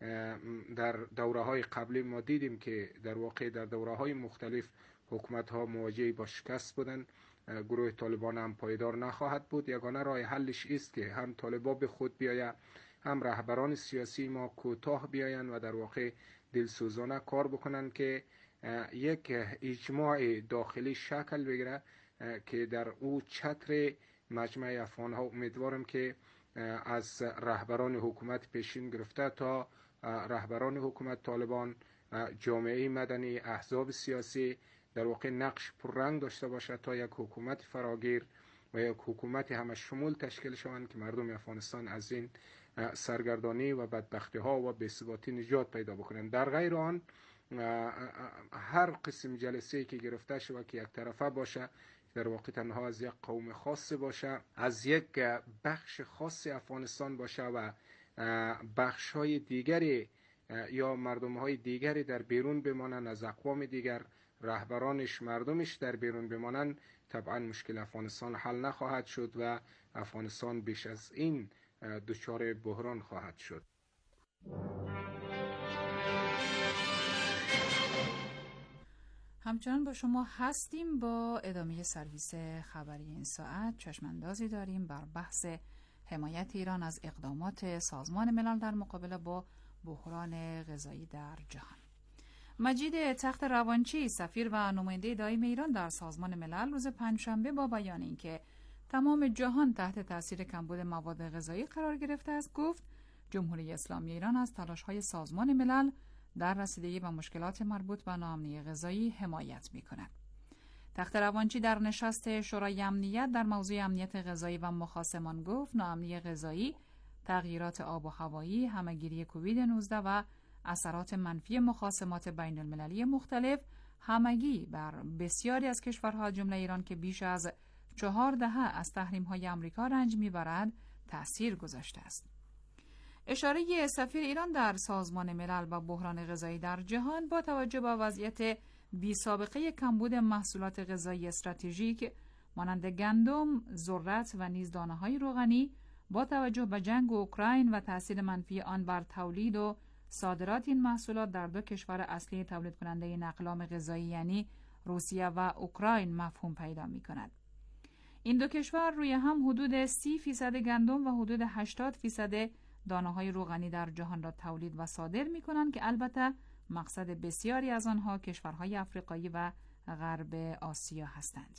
در دوره های قبلی ما دیدیم که در واقع در دوره های مختلف حکومت ها مواجه با شکست بودند، گروه طالبان هم پایدار نخواهد بود. یگانه راه حلش است که هم طالبان به خود بیاید هم رهبران سیاسی ما کوتاه بیایند و در واقع دلسوزانه کار بکنند که یک اجماع داخلی شکل بگیره که در او چتر مجمع افغان ها امیدوارم که از رهبران حکومت پیشین گرفته تا رهبران حکومت طالبان، جامعه مدنی، احزاب سیاسی در واقع نقش پررنگ داشته باشه تا یک حکومت فراگیر و یک حکومت همه شمول تشکیل شوند که مردم افغانستان از این سرگردانی و بدبختی ها و بی‌ثباتی نجات پیدا بکنند. در غیر آن هر قسم جلسه‌ای که گرفته شود که یک طرفه باشه، در واقع تنها از یک قوم خاص باشه، از یک بخش خاص افغانستان باشه و بخش‌های دیگری یا مردم‌های دیگری در بیرون بمانند، از اقوام دیگر رهبرانش مردمش در بیرون بمانند، طبعا مشکل افغانستان حل نخواهد شد و افغانستان بیش از این دچار بحران خواهد شد. همچنان با شما هستیم با ادامه سرویس خبری این ساعت. چشماندازی داریم بر بحث حمایت ایران از اقدامات سازمان ملل در مقابله با بحران غذایی در جهان. مجید تخت روانچی، سفیر و نماینده دائم ایران در سازمان ملل، روز پنجشنبه با بیان اینکه تمام جهان تحت تاثیر کمبود مواد غذایی قرار گرفته است، گفت جمهوری اسلامی ایران از تلاش‌های سازمان ملل در رسیدگی به مشکلات مربوط به ناامنی غذایی حمایت می‌کند. تخت روانچی در نشست شورای امنیت در موضوع امنیت غذایی و مخاصمان گفت ناامنی غذایی، تغییرات آب و هوایی، همه‌گیری کووید 19 و اثرات منفی مخاصمات بین المللی مختلف همگی بر بسیاری از کشورها جمله ایران که بیش از 4 دهه از تحریم‌های آمریکا رنج می‌برد تأثیر گذاشته است. اشاره سفیر ایران در سازمان ملل به بحران غذایی در جهان با توجه به وضعیت بی‌سابقه کمبود محصولات غذایی استراتژیک مانند گندم، ذرت و نیز دانه‌های روغنی با توجه به جنگ اوکراین و تأثیر منفی آن بر تولید و صادرات این محصولات در دو کشور اصلی تولید کننده نقلام غذایی یعنی روسیه و اوکراین مفهوم پیدا می کند. این دو کشور روی هم حدود 30% گندم و حدود 80% دانه‌های روغنی در جهان را تولید و صادر می کنند که البته مقصد بسیاری از آنها کشورهای افریقایی و غرب آسیا هستند.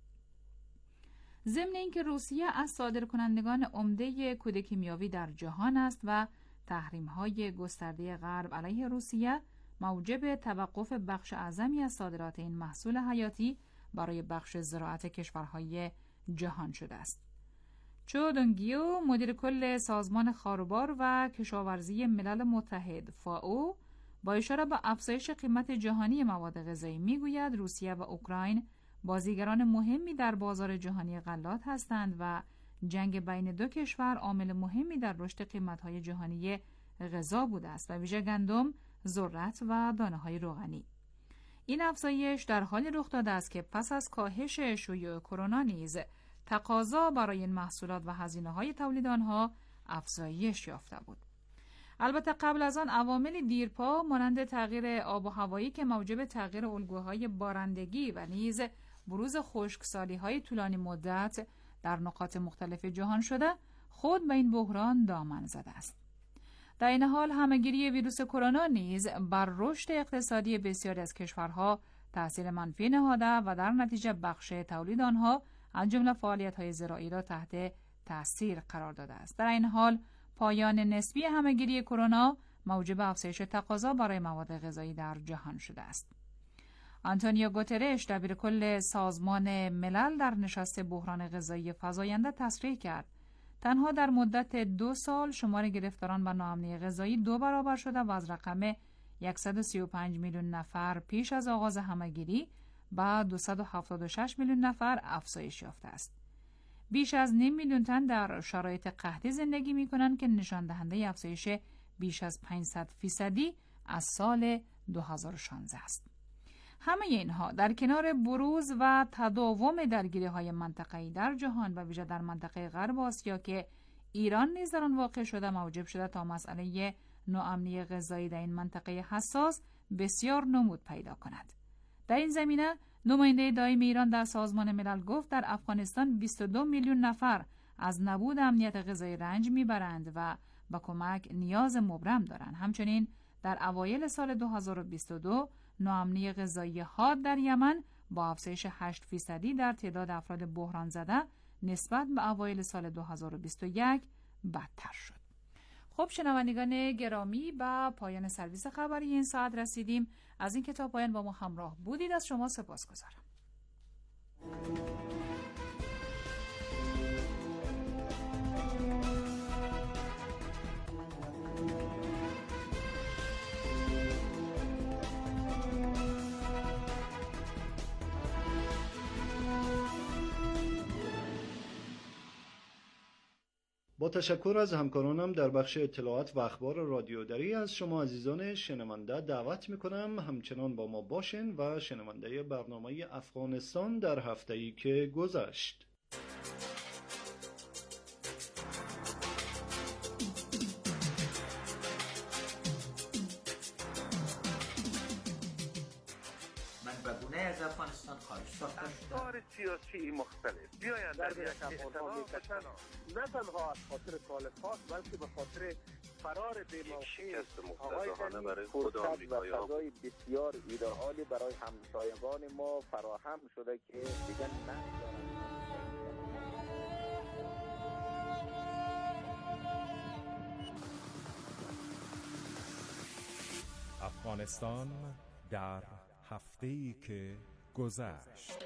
ضمن اینکه روسیه از صادرکنندگان عمده کود کیمیاوی در جهان است و تحریم‌های گسترده غرب علیه روسیه موجب توقف بخش اعظمی از صادرات این محصول حیاتی برای بخش زراعت کشورهای جهان شده است. چو دونگیو مدیر کل سازمان خاروبار و کشاورزی ملل متحد فائو با اشاره به افزایش قیمت جهانی مواد غذایی میگوید روسیه و اوکراین بازیگران مهمی در بازار جهانی غلات هستند و جنگ بین دو کشور عامل مهمی در رشد قیمت‌های جهانی غذا بوده است و ویژه گندم، ذرت و دانه‌های روغنی. این افزایش در حالی رخ داده است که پس از کاهش شیوع کرونا نیز تقاضا برای این محصولات و هزینه‌های تولید آنها افزایش یافته بود. البته قبل از آن عواملی دیرپا مانند تغییر آب و هوایی که موجب تغییر الگوهای بارندگی و نیز بروز خشکسالی‌های طولانی مدت در نقاط مختلف جهان شده خود به این بحران دامن زده است. در این حال همه‌گیری ویروس کرونا نیز بر رشد اقتصادی بسیاری از کشورها تأثیر منفی نهاده و در نتیجه بخش تولید آنها از جمله فعالیت‌های زراعی را تحت تأثیر قرار داده است. در این حال پایان نسبی همه‌گیری کرونا موجب افزایش تقاضا برای مواد غذایی در جهان شده است. آنتونیو گوترش دبیر کل سازمان ملل در نشست بحران غذایی فزاینده تصریح کرد تنها در مدت 2 سال شمار گرفتاران به ناامنی غذایی 2 برابر شده و از رقم 135 میلیون نفر پیش از آغاز همه‌گیری به 276 میلیون نفر افزایش یافته است. بیش از 0.5 میلیون تن در شرایط قحطی زندگی می‌کنند که نشان دهنده افزایش بیش از 500% از سال 2016 است. همه اینها در کنار بروز و تداوم درگیری‌های منطقه‌ای در جهان و ویژه در منطقه غرب آسیا که ایران نیز در آن واقع شده موجب شده تا مسئله ناامنی غذایی در این منطقه حساس بسیار نمود پیدا کند. در این زمینه نماینده دائم ایران در سازمان ملل گفت در افغانستان 22 میلیون نفر از نبود امنیت غذایی رنج میبرند و به کمک نیاز مبرم دارند. همچنین در اوایل سال 2022 ناامنی غذایی حاد در یمن با افزایش 8% در تعداد افراد بحران زده نسبت به اوایل سال 2021 بدتر شد. خب شنوندگان گرامی، به پایان سرویس خبری این ساعت رسیدیم. از این کتاب پایان با ما همراه بودید از شما سپاسگزارم. با تشکر از همکارانم در بخش اطلاعات و اخبار رادیو دری از شما عزیزان شنونده دعوت میکنم همچنان با ما باشین و شنونده برنامه افغانستان در هفته‌ای که گذشت. از افغانستان خارج ساخته شده. افکار سیاسی مختلف بیایند در یک احتمال باشند، نه تنها از خاطر طالبان بلکه به خاطر فرار بی‌موقع آقای برای خود آمریکایی و فضای بسیار ایدئالی برای همسایگان ما فراهم شده که دیگر ندارند. افغانستان در هفته‌ای که گذشت.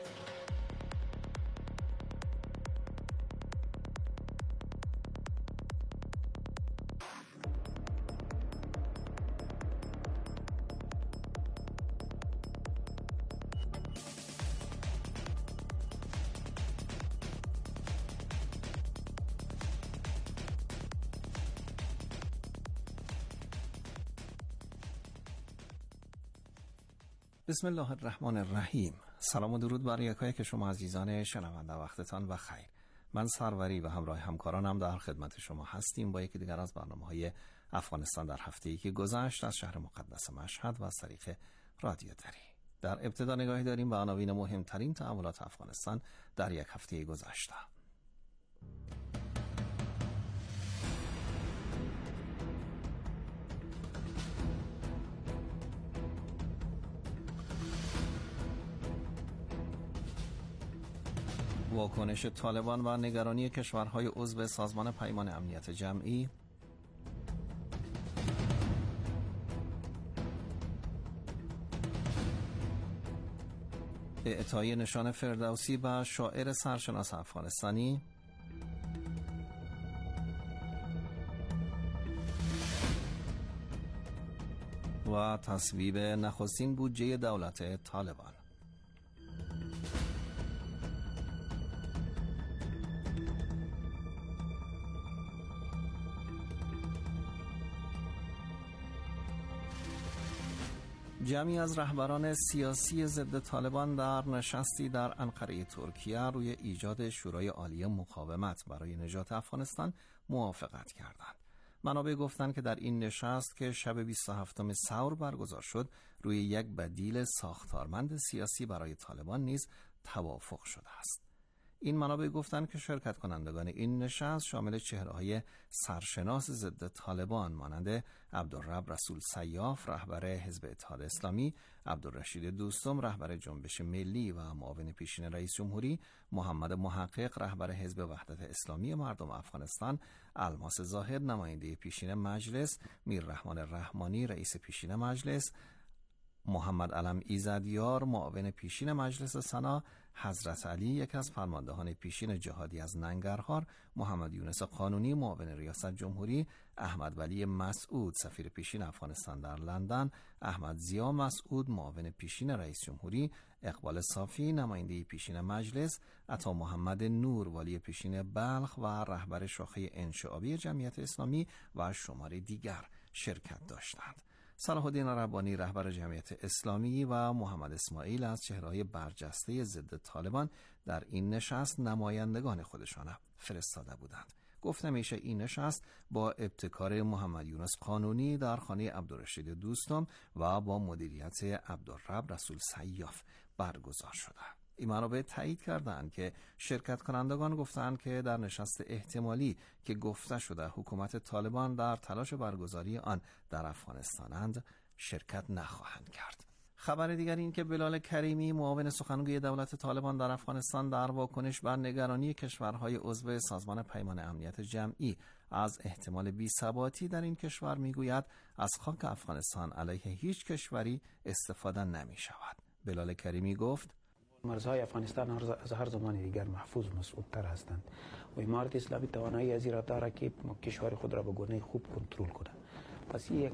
بسم الله الرحمن الرحیم. سلام و درود بر یکایک که شما عزیزان شنونده، وقتتان بخیر. من سروری و همراه همکارانم در خدمت شما هستیم با یکی دیگر از برنامه‌های افغانستان در هفته‌ای که گذشت از شهر مقدس مشهد و از طریق رادیو دری. در ابتدا نگاهی داریم به عناوین مهمترین تحولات افغانستان در یک هفته گذشته. واکنش طالبان و نگرانی کشورهای عضو سازمان پیمان امنیت جمعی، اعطای نشان فردوسی به شاعر سرشناس افغانستانی، و تصویب نخستین بودجه دولت طالبان. جمعی از رهبران سیاسی ضد طالبان در نشستی در انقره ترکیه روی ایجاد شورای عالی مقاومت برای نجات افغانستان موافقت کردند. منابع گفتند که در این نشست که شب 27 ثور برگزار شد، روی یک بدیل ساختارمند سیاسی برای طالبان نیز توافق شده است. این منابع گفتند که شرکت کنندگان این نشست شامل چهره‌های سرشناس ضد طالبان مانند عبدالرب رسول سیاف رهبر حزب اتحاد اسلامی، عبدالرشید دوستم رهبر جنبش ملی و معاون پیشین رئیس جمهوری، محمد محقق رهبر حزب وحدت اسلامی مردم افغانستان، الماس زاهد نماینده پیشین مجلس، میررحمان رحمانی رئیس پیشین مجلس، محمد علم ایزدیار معاون پیشین مجلس سنا، حضرت علی یک از فرماندهان پیشین جهادی از ننگرهار، محمد یونس قانونی معاون ریاست جمهوری، احمد ولی مسعود سفیر پیشین افغانستان در لندن، احمد ضیا مسعود معاون پیشین رئیس جمهوری، اقبال صافی نماینده پیشین مجلس، عطا محمد نور والی پیشین بلخ و رهبر شاخه انشعابی جمعیت اسلامی و شمار دیگر شرکت داشتند. صلاح الدین ربانی رهبر جمعیت اسلامی و محمد اسماعیل از چهره‌های برجسته ضد طالبان در این نشست نمایندگان خودشان فرستاده بودند. گفته میشه این نشست با ابتکار محمد یونس قانونی در خانه عبدالرشید دوستم و با مدیریت عبدالرب رسول سیاف برگزار شده. این منابع تایید کردند که شرکت کنندگان گفتند که در نشست احتمالی که گفته شده حکومت طالبان در تلاش برگزاری آن در افغانستانند شرکت نخواهند کرد. خبر دیگر این که بلال کریمی معاون سخنگوی دولت طالبان در افغانستان در واکنش بر نگرانی کشورهای عضو سازمان پیمان امنیت جمعی از احتمال بی‌ثباتی در این کشور میگوید از خاک افغانستان علیه هیچ کشوری استفاده نمی شود. بلال کریمی گفت مرزهای افغانستان از هر زمان دیگر محفوظ و مسعودتر هستند و امارت اسلامی توانایی از این دارد که کشور خود را به گونه خوب کنترل کند. پس یک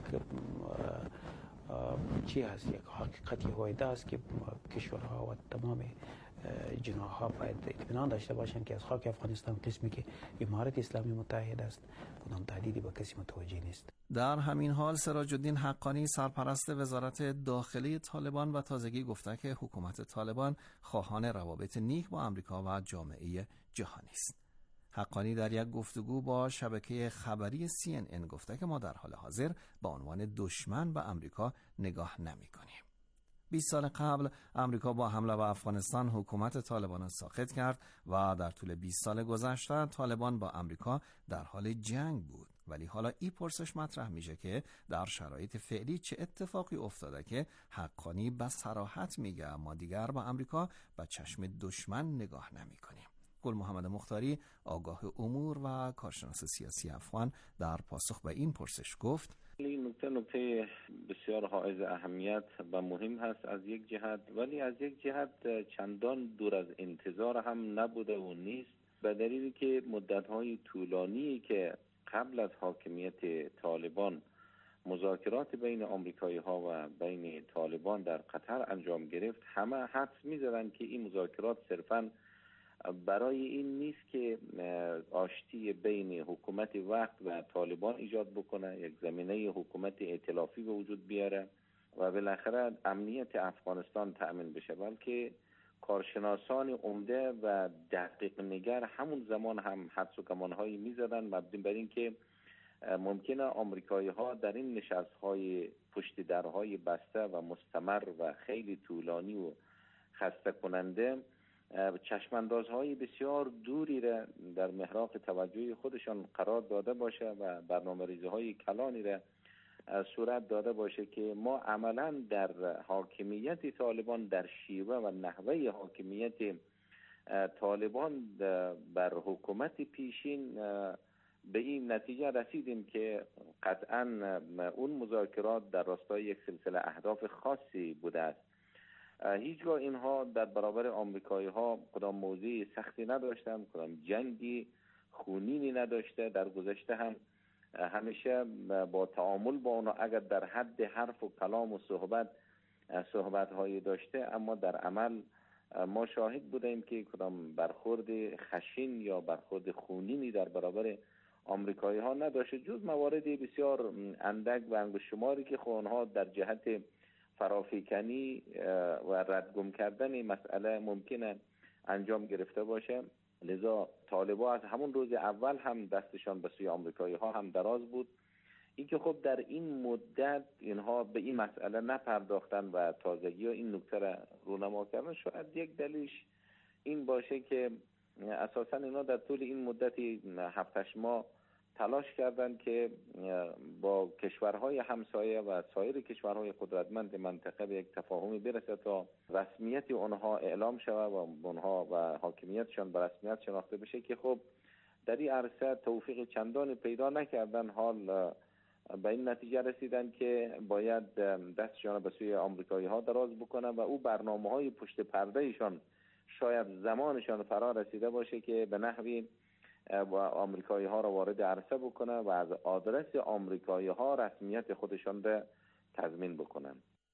چی هست، یک حقیقتی هایده است که کشورها و تمام جناح‌ها باید اطمینان داشته باشند که از خاک افغانستان قسمی که امارت اسلامی متحد است کدام تهدیدی به کسی متوجه نیست. در همین حال سراج الدین حقانی سرپرست وزارت داخلی طالبان و تازگی گفته که حکومت طالبان خواهان روابط نیک با آمریکا و جامعه جهانی است. حقانی در یک گفتگو با شبکه خبری CNN گفته که ما در حال حاضر به عنوان دشمن به آمریکا نگاه نمی‌کنیم. 20 سال قبل آمریکا با حمله به افغانستان حکومت طالبان را ساقط کرد و در طول 20 سال گذشته طالبان با آمریکا در حال جنگ بود. ولی حالا این پرسش مطرح میشه که در شرایط فعلی چه اتفاقی افتاده که حقانی به صراحت میگه ما دیگر با آمریکا با چشم دشمن نگاه نمی‌کنیم. گل محمد مختاری آگاه امور و کارشناس سیاسی افغان در پاسخ به این پرسش گفت این نکته بسیار حائز اهمیت و مهم هست از یک جهت، ولی از یک جهت چندان دور از انتظار هم نبوده و نیست، به دلیلی که مدت‌های طولانی که قبل از حاکمیت طالبان مذاکرات بین آمریکایی‌ها و بین طالبان در قطر انجام گرفت، همه حدس می‌زدند که این مذاکرات صرفاً برای این نیست که آشتی بین حکومت وقت و طالبان ایجاد بکنه، یک زمینه حکومت ائتلافی به وجود بیاره و بالاخره امنیت افغانستان تأمین بشه، بلکه کارشناسان عمده و دقیق نگر همون زمان هم حدس و گمانهایی میزدن مبنی بر این که ممکنه آمریکایی ها در این نشست های پشت درهای بسته و مستمر و خیلی طولانی و خسته کننده چشماندازهای بسیار دوری را در محراق توجه خودشان قرار داده باشه و برنامه‌ریزی های کلانی را صورت داده باشه که ما عملا در حاکمیت طالبان، در شیوه و نحوه حاکمیت طالبان بر حکومت پیشین به این نتیجه رسیدیم که قطعا اون مذاکرات در راستای یک سلسله اهداف خاصی بوده است. هیچگاه اینها در برابر آمریکایی ها کدام موضع سختی نداشتند، کدام جنگی خونینی نداشته. در گذشته هم همیشه با تعامل با اونا اگر در حد حرف و کلام و صحبت هایی داشته، اما در عمل ما شاهد بودیم که کدام برخورد خشن یا برخورد خونینی در برابر آمریکایی ها نداشته، جز مواردی بسیار اندک و انگشتشماری که اونها در جهت فرافکنی و ردگم کردن مسئله ممکنه انجام گرفته باشه. لذا طالبا از همون روز اول هم دستشان به سوی آمریکایی ها هم دراز بود. اینکه خب در این مدت اینها به این مسئله نپرداختن و تازگی ها این نکته را رونما کردن، شاید یک دلیلش این باشه که اساسا اینا در طول این مدتی 7-8 ماه تلاش کردند که با کشورهای همسایه و سایر کشورهای قدرتمند منطقه به یک تفاهمی برسه تا رسمیت اونها اعلام شود و اونها و حاکمیتشان به رسمیت شناخته بشه، که خب در این عرصه توفیق چندانی پیدا نکردن. حال به این نتیجه رسیدن که باید دستشان به سوی آمریکایی ها دراز بکنن و او برنامه های پشت پرده ایشان شاید زمانشان فرا رسیده باشه که به نحوی آمریکایی ها را وارد عرصه بکنن و از آدرس آمریکایی ها رسمیت خودشان را تضمین بکنن.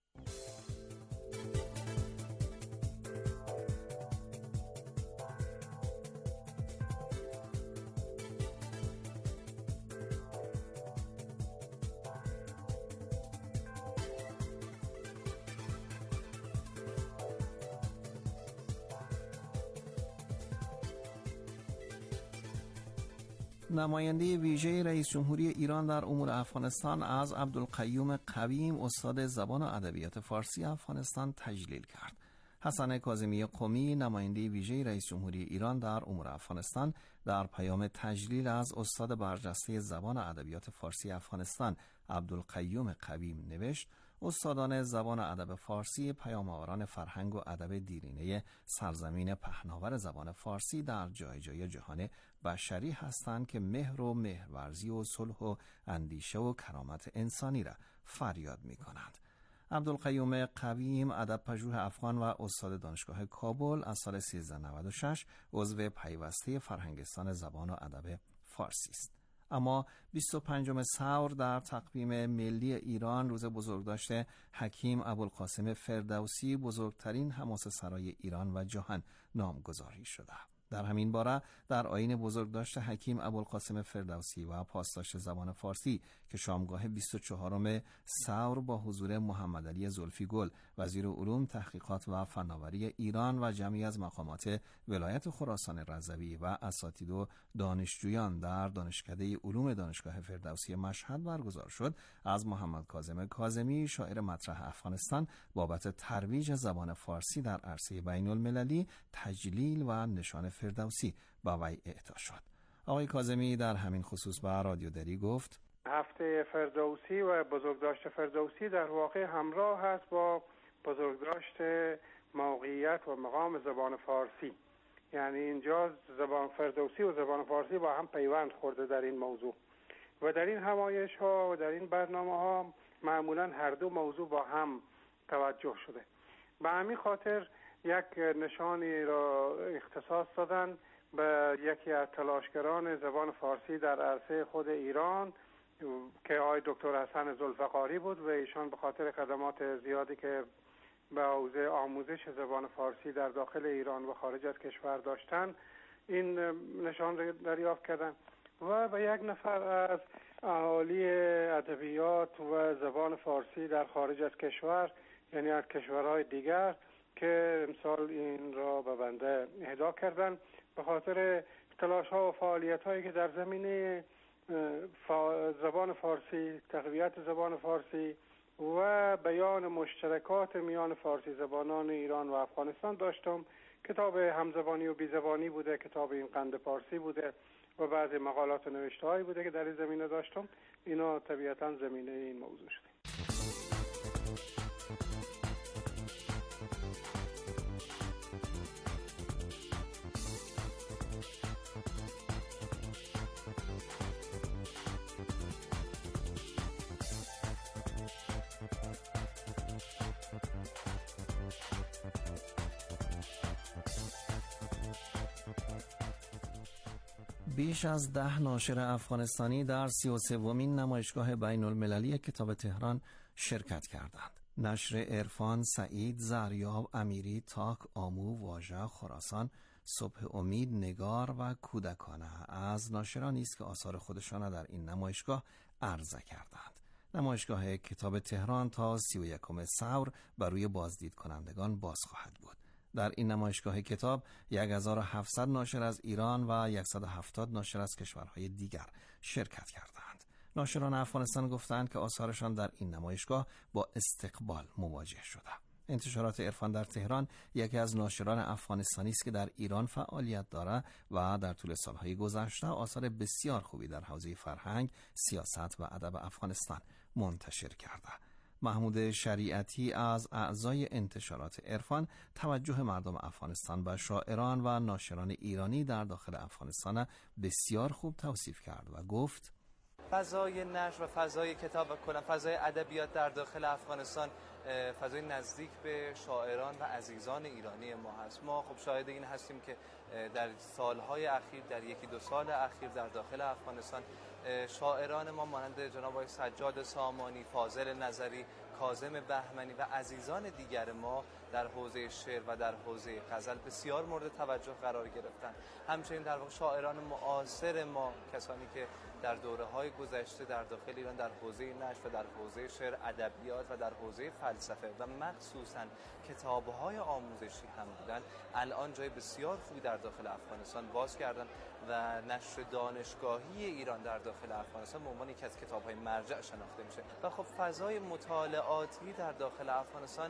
نماینده ویژه رئیس جمهوری ایران در امور افغانستان از عبدالقیوم قویم استاد زبان و ادبیات فارسی افغانستان تجلیل کرد. حسن کاظمی قمی نماینده ویژه رئیس جمهوری ایران در امور افغانستان در پیام تجلیل از استاد برجسته زبان و ادبیات فارسی افغانستان عبدالقیوم قویم نوشت: استادان زبان و ادب فارسی پیام‌آوران فرهنگ و ادب دیرینه سرزمین پهناور زبان فارسی در جای جای جهان بشری هستند که مهر و مهرورزی و صلح و اندیشه و کرامت انسانی را فریاد می‌کنند. عبدالقیوم قویم ادب پژوه افغان و استاد دانشگاه کابل از سال 1396 عضو پیوسته فرهنگستان زبان و ادب فارسی است. اما 25 ثور در تقویم ملی ایران روز بزرگداشت حکیم ابوالقاسم فردوسی بزرگترین حماسه سرای ایران و جهان نامگذاری شده. در همین باره در آیین بزرگداشت حکیم ابوالقاسم فردوسی و پاسداشت زبان فارسی که شامگاه 24 ثور با حضور محمد علی زلفی گل وزیر علوم، تحقیقات و فناوری ایران و جمعی از مقامات ولایت خراسان رضوی و اساتید و دانشجویان در دانشکده علوم دانشگاه فردوسی مشهد برگزار شد، از محمد کاظم کاظمی شاعر مطرح افغانستان بابت ترویج زبان فارسی در عرصه بین المللی تجلیل و نشان فردوسی با وی اعطا شد. آقای کاظمی در همین خصوص با رادیو دری گفت: هفته فردوسی و بزرگداشت فردوسی در واقع همراه است با بزرگداشت موقعیت و مقام زبان فارسی. یعنی اینجا زبان فردوسی و زبان فارسی با هم پیوند خورده در این موضوع و در این همایش ها و در این برنامه ها معمولا هر دو موضوع با هم توجه شده. به همین خاطر یک نشانی را اختصاص دادن به یکی از تلاشگران زبان فارسی در عرصه خود ایران که آقای دکتر حسن ذوالفقاری بود و ایشان به خاطر خدمات زیادی که به حوزه آموزش زبان فارسی در داخل ایران و خارج از کشور داشتن این نشان را دریافت کردن و به یک نفر از اهالی ادبیات و زبان فارسی در خارج از کشور، یعنی از کشورهای دیگر، که امسال این را به بنده اهدا کردن به خاطر تلاش ها و فعالیت هایی که در زمینه زبان فارسی، تقویت زبان فارسی و بیان مشترکات میان فارسی زبانان ایران و افغانستان داشتم. کتاب همزبانی و بیزبانی بوده، کتاب این قند پارسی بوده و بعضی مقالات و نوشته هایی بوده که در این زمینه داشتم. اینا طبیعتا زمینه این موضوع شده. بیش از 10 ناشر افغانستانی در 33مین نمایشگاه بین المللی کتاب تهران شرکت کردند. نشر عرفان، سعید، زریاب، امیری، تاک، آمو، واژه، خراسان، صبح امید، نگار و کودکانه از ناشرانی است که آثار خودشان در این نمایشگاه عرضه کردند. نمایشگاه کتاب تهران تا 31 ثور بر روی بازدید کنندگان باز خواهد بود. در این نمایشگاه کتاب 1700 ناشر از ایران و 170 ناشر از کشورهای دیگر شرکت کردند. ناشران افغانستان گفتند که آثارشان در این نمایشگاه با استقبال مواجه شده. انتشارات عرفان در تهران یکی از ناشران افغانستانی است که در ایران فعالیت دارد و در طول سالهای گذشته آثار بسیار خوبی در حوزه فرهنگ، سیاست و ادب افغانستان منتشر کرده. محمود شریعتی از اعضای انتشارات عرفان توجه مردم افغانستان و شاعران و ناشران ایرانی در داخل افغانستان بسیار خوب توصیف کرد و گفت فضای نشر و فضای کتاب و کلا فضای ادبیات در داخل افغانستان فضای نزدیک به شاعران و عزیزان ایرانی ما هست. ما خب شاهد این هستیم که در سالهای اخیر، در 1-2 سال اخیر در داخل افغانستان شاعران ما مانند جناب آقای سجاد سامانی، فاضل نظری، کاظم بهمنی و عزیزان دیگر ما در حوزه شعر و در حوزه غزل بسیار مورد توجه قرار گرفتن. همچنین در واقع شاعران معاصر ما، کسانی که در دوره‌های گذشته در داخل ایران در حوزه نشر و در حوزه شعر، ادبیات و در حوزه فلسفه و مخصوصاً کتاب‌های آموزشی هم بودن، الان جای بسیار خوبی در داخل افغانستان باز کردن و نشر دانشگاهی ایران در داخل افغانستان به عنوان یکی از کتاب‌های مرجع شناخته میشه. و خب فضای مطالعاتی در داخل افغانستان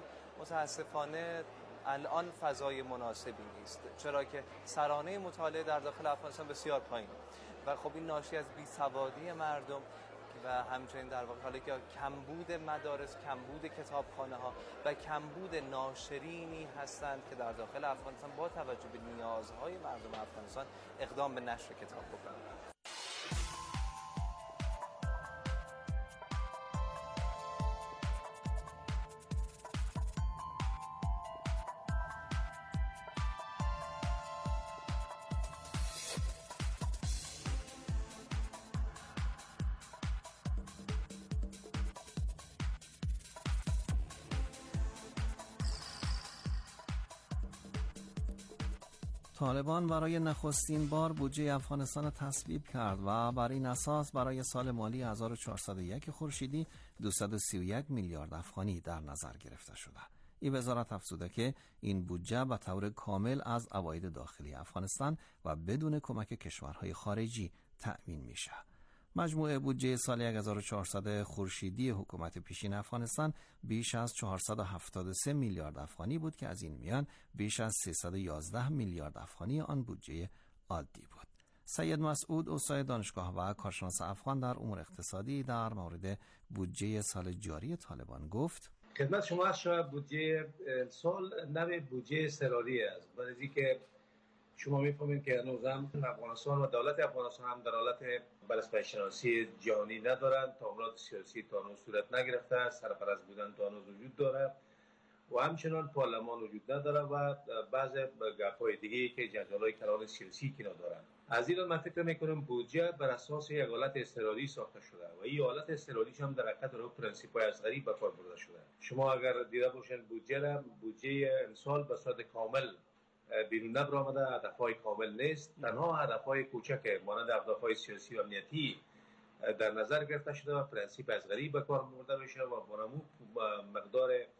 متاسفانه الان فضای مناسبی نیست، چرا که سرانه مطالعه در داخل افغانستان بسیار پایین و خب این ناشی از بیسوادی مردم و همچنین در واقع حالا که کمبود مدارس، کمبود کتابخانه‌ها و کمبود ناشرینی هستند که در داخل افغانستان با توجه به نیازهای مردم افغانستان اقدام به نشر کتاب بکنند. طالبان برای نخستین بار بودجه افغانستان تصویب کرد و بر این اساس برای سال مالی 1401 خورشیدی 231 میلیارد افغانی در نظر گرفته شده. این وزارت افزوده که این بودجه به طور کامل از عواید داخلی افغانستان و بدون کمک کشورهای خارجی تأمین میشه. مجموع بودجه سال 1400 خورشیدی حکومت پیشین افغانستان بیش از 473 میلیارد افغانی بود که از این میان بیش از 311 میلیارد افغانی آن بودجه عادی بود. سید مسعود استاد دانشگاه و کارشناس افغان در امور اقتصادی در مورد بودجه سال جاری طالبان گفت: خدمت شما شاید بودجه سال نوع بودجه اضطراری است، برای که شما می‌فهمید که هنوز هم افغانستان و دولت افغانستان هم در حالت بلست‌شناسی جهانی ندارند، تعاملات سیاسی تا هنوز صورت نگرفته، سرپرست بودن تا هنوز وجود داره و همچنان پارلمان وجود نداره و بعض گپ‌های دیگه‌ای که جنجال‌های کلان سیاسی که ندارند. از این من فکر می‌کنم بودجه بر اساس یک حالت اضطراری ساخته شده و این حالت اضطراریش هم در حقیقت رو پرنسیپ‌های اصغری به کار برده شده. شما اگر دیده باشید بودجه امسال به صورت کامل بیرون نبرآمده، هدف‌های کامل نیست، تنها هدف‌های کوچک مانند اهداف‌های سیاسی و امنیتی در نظر گرفته شده و پرنسیپ اصغری به کار برده میشه و با مقدار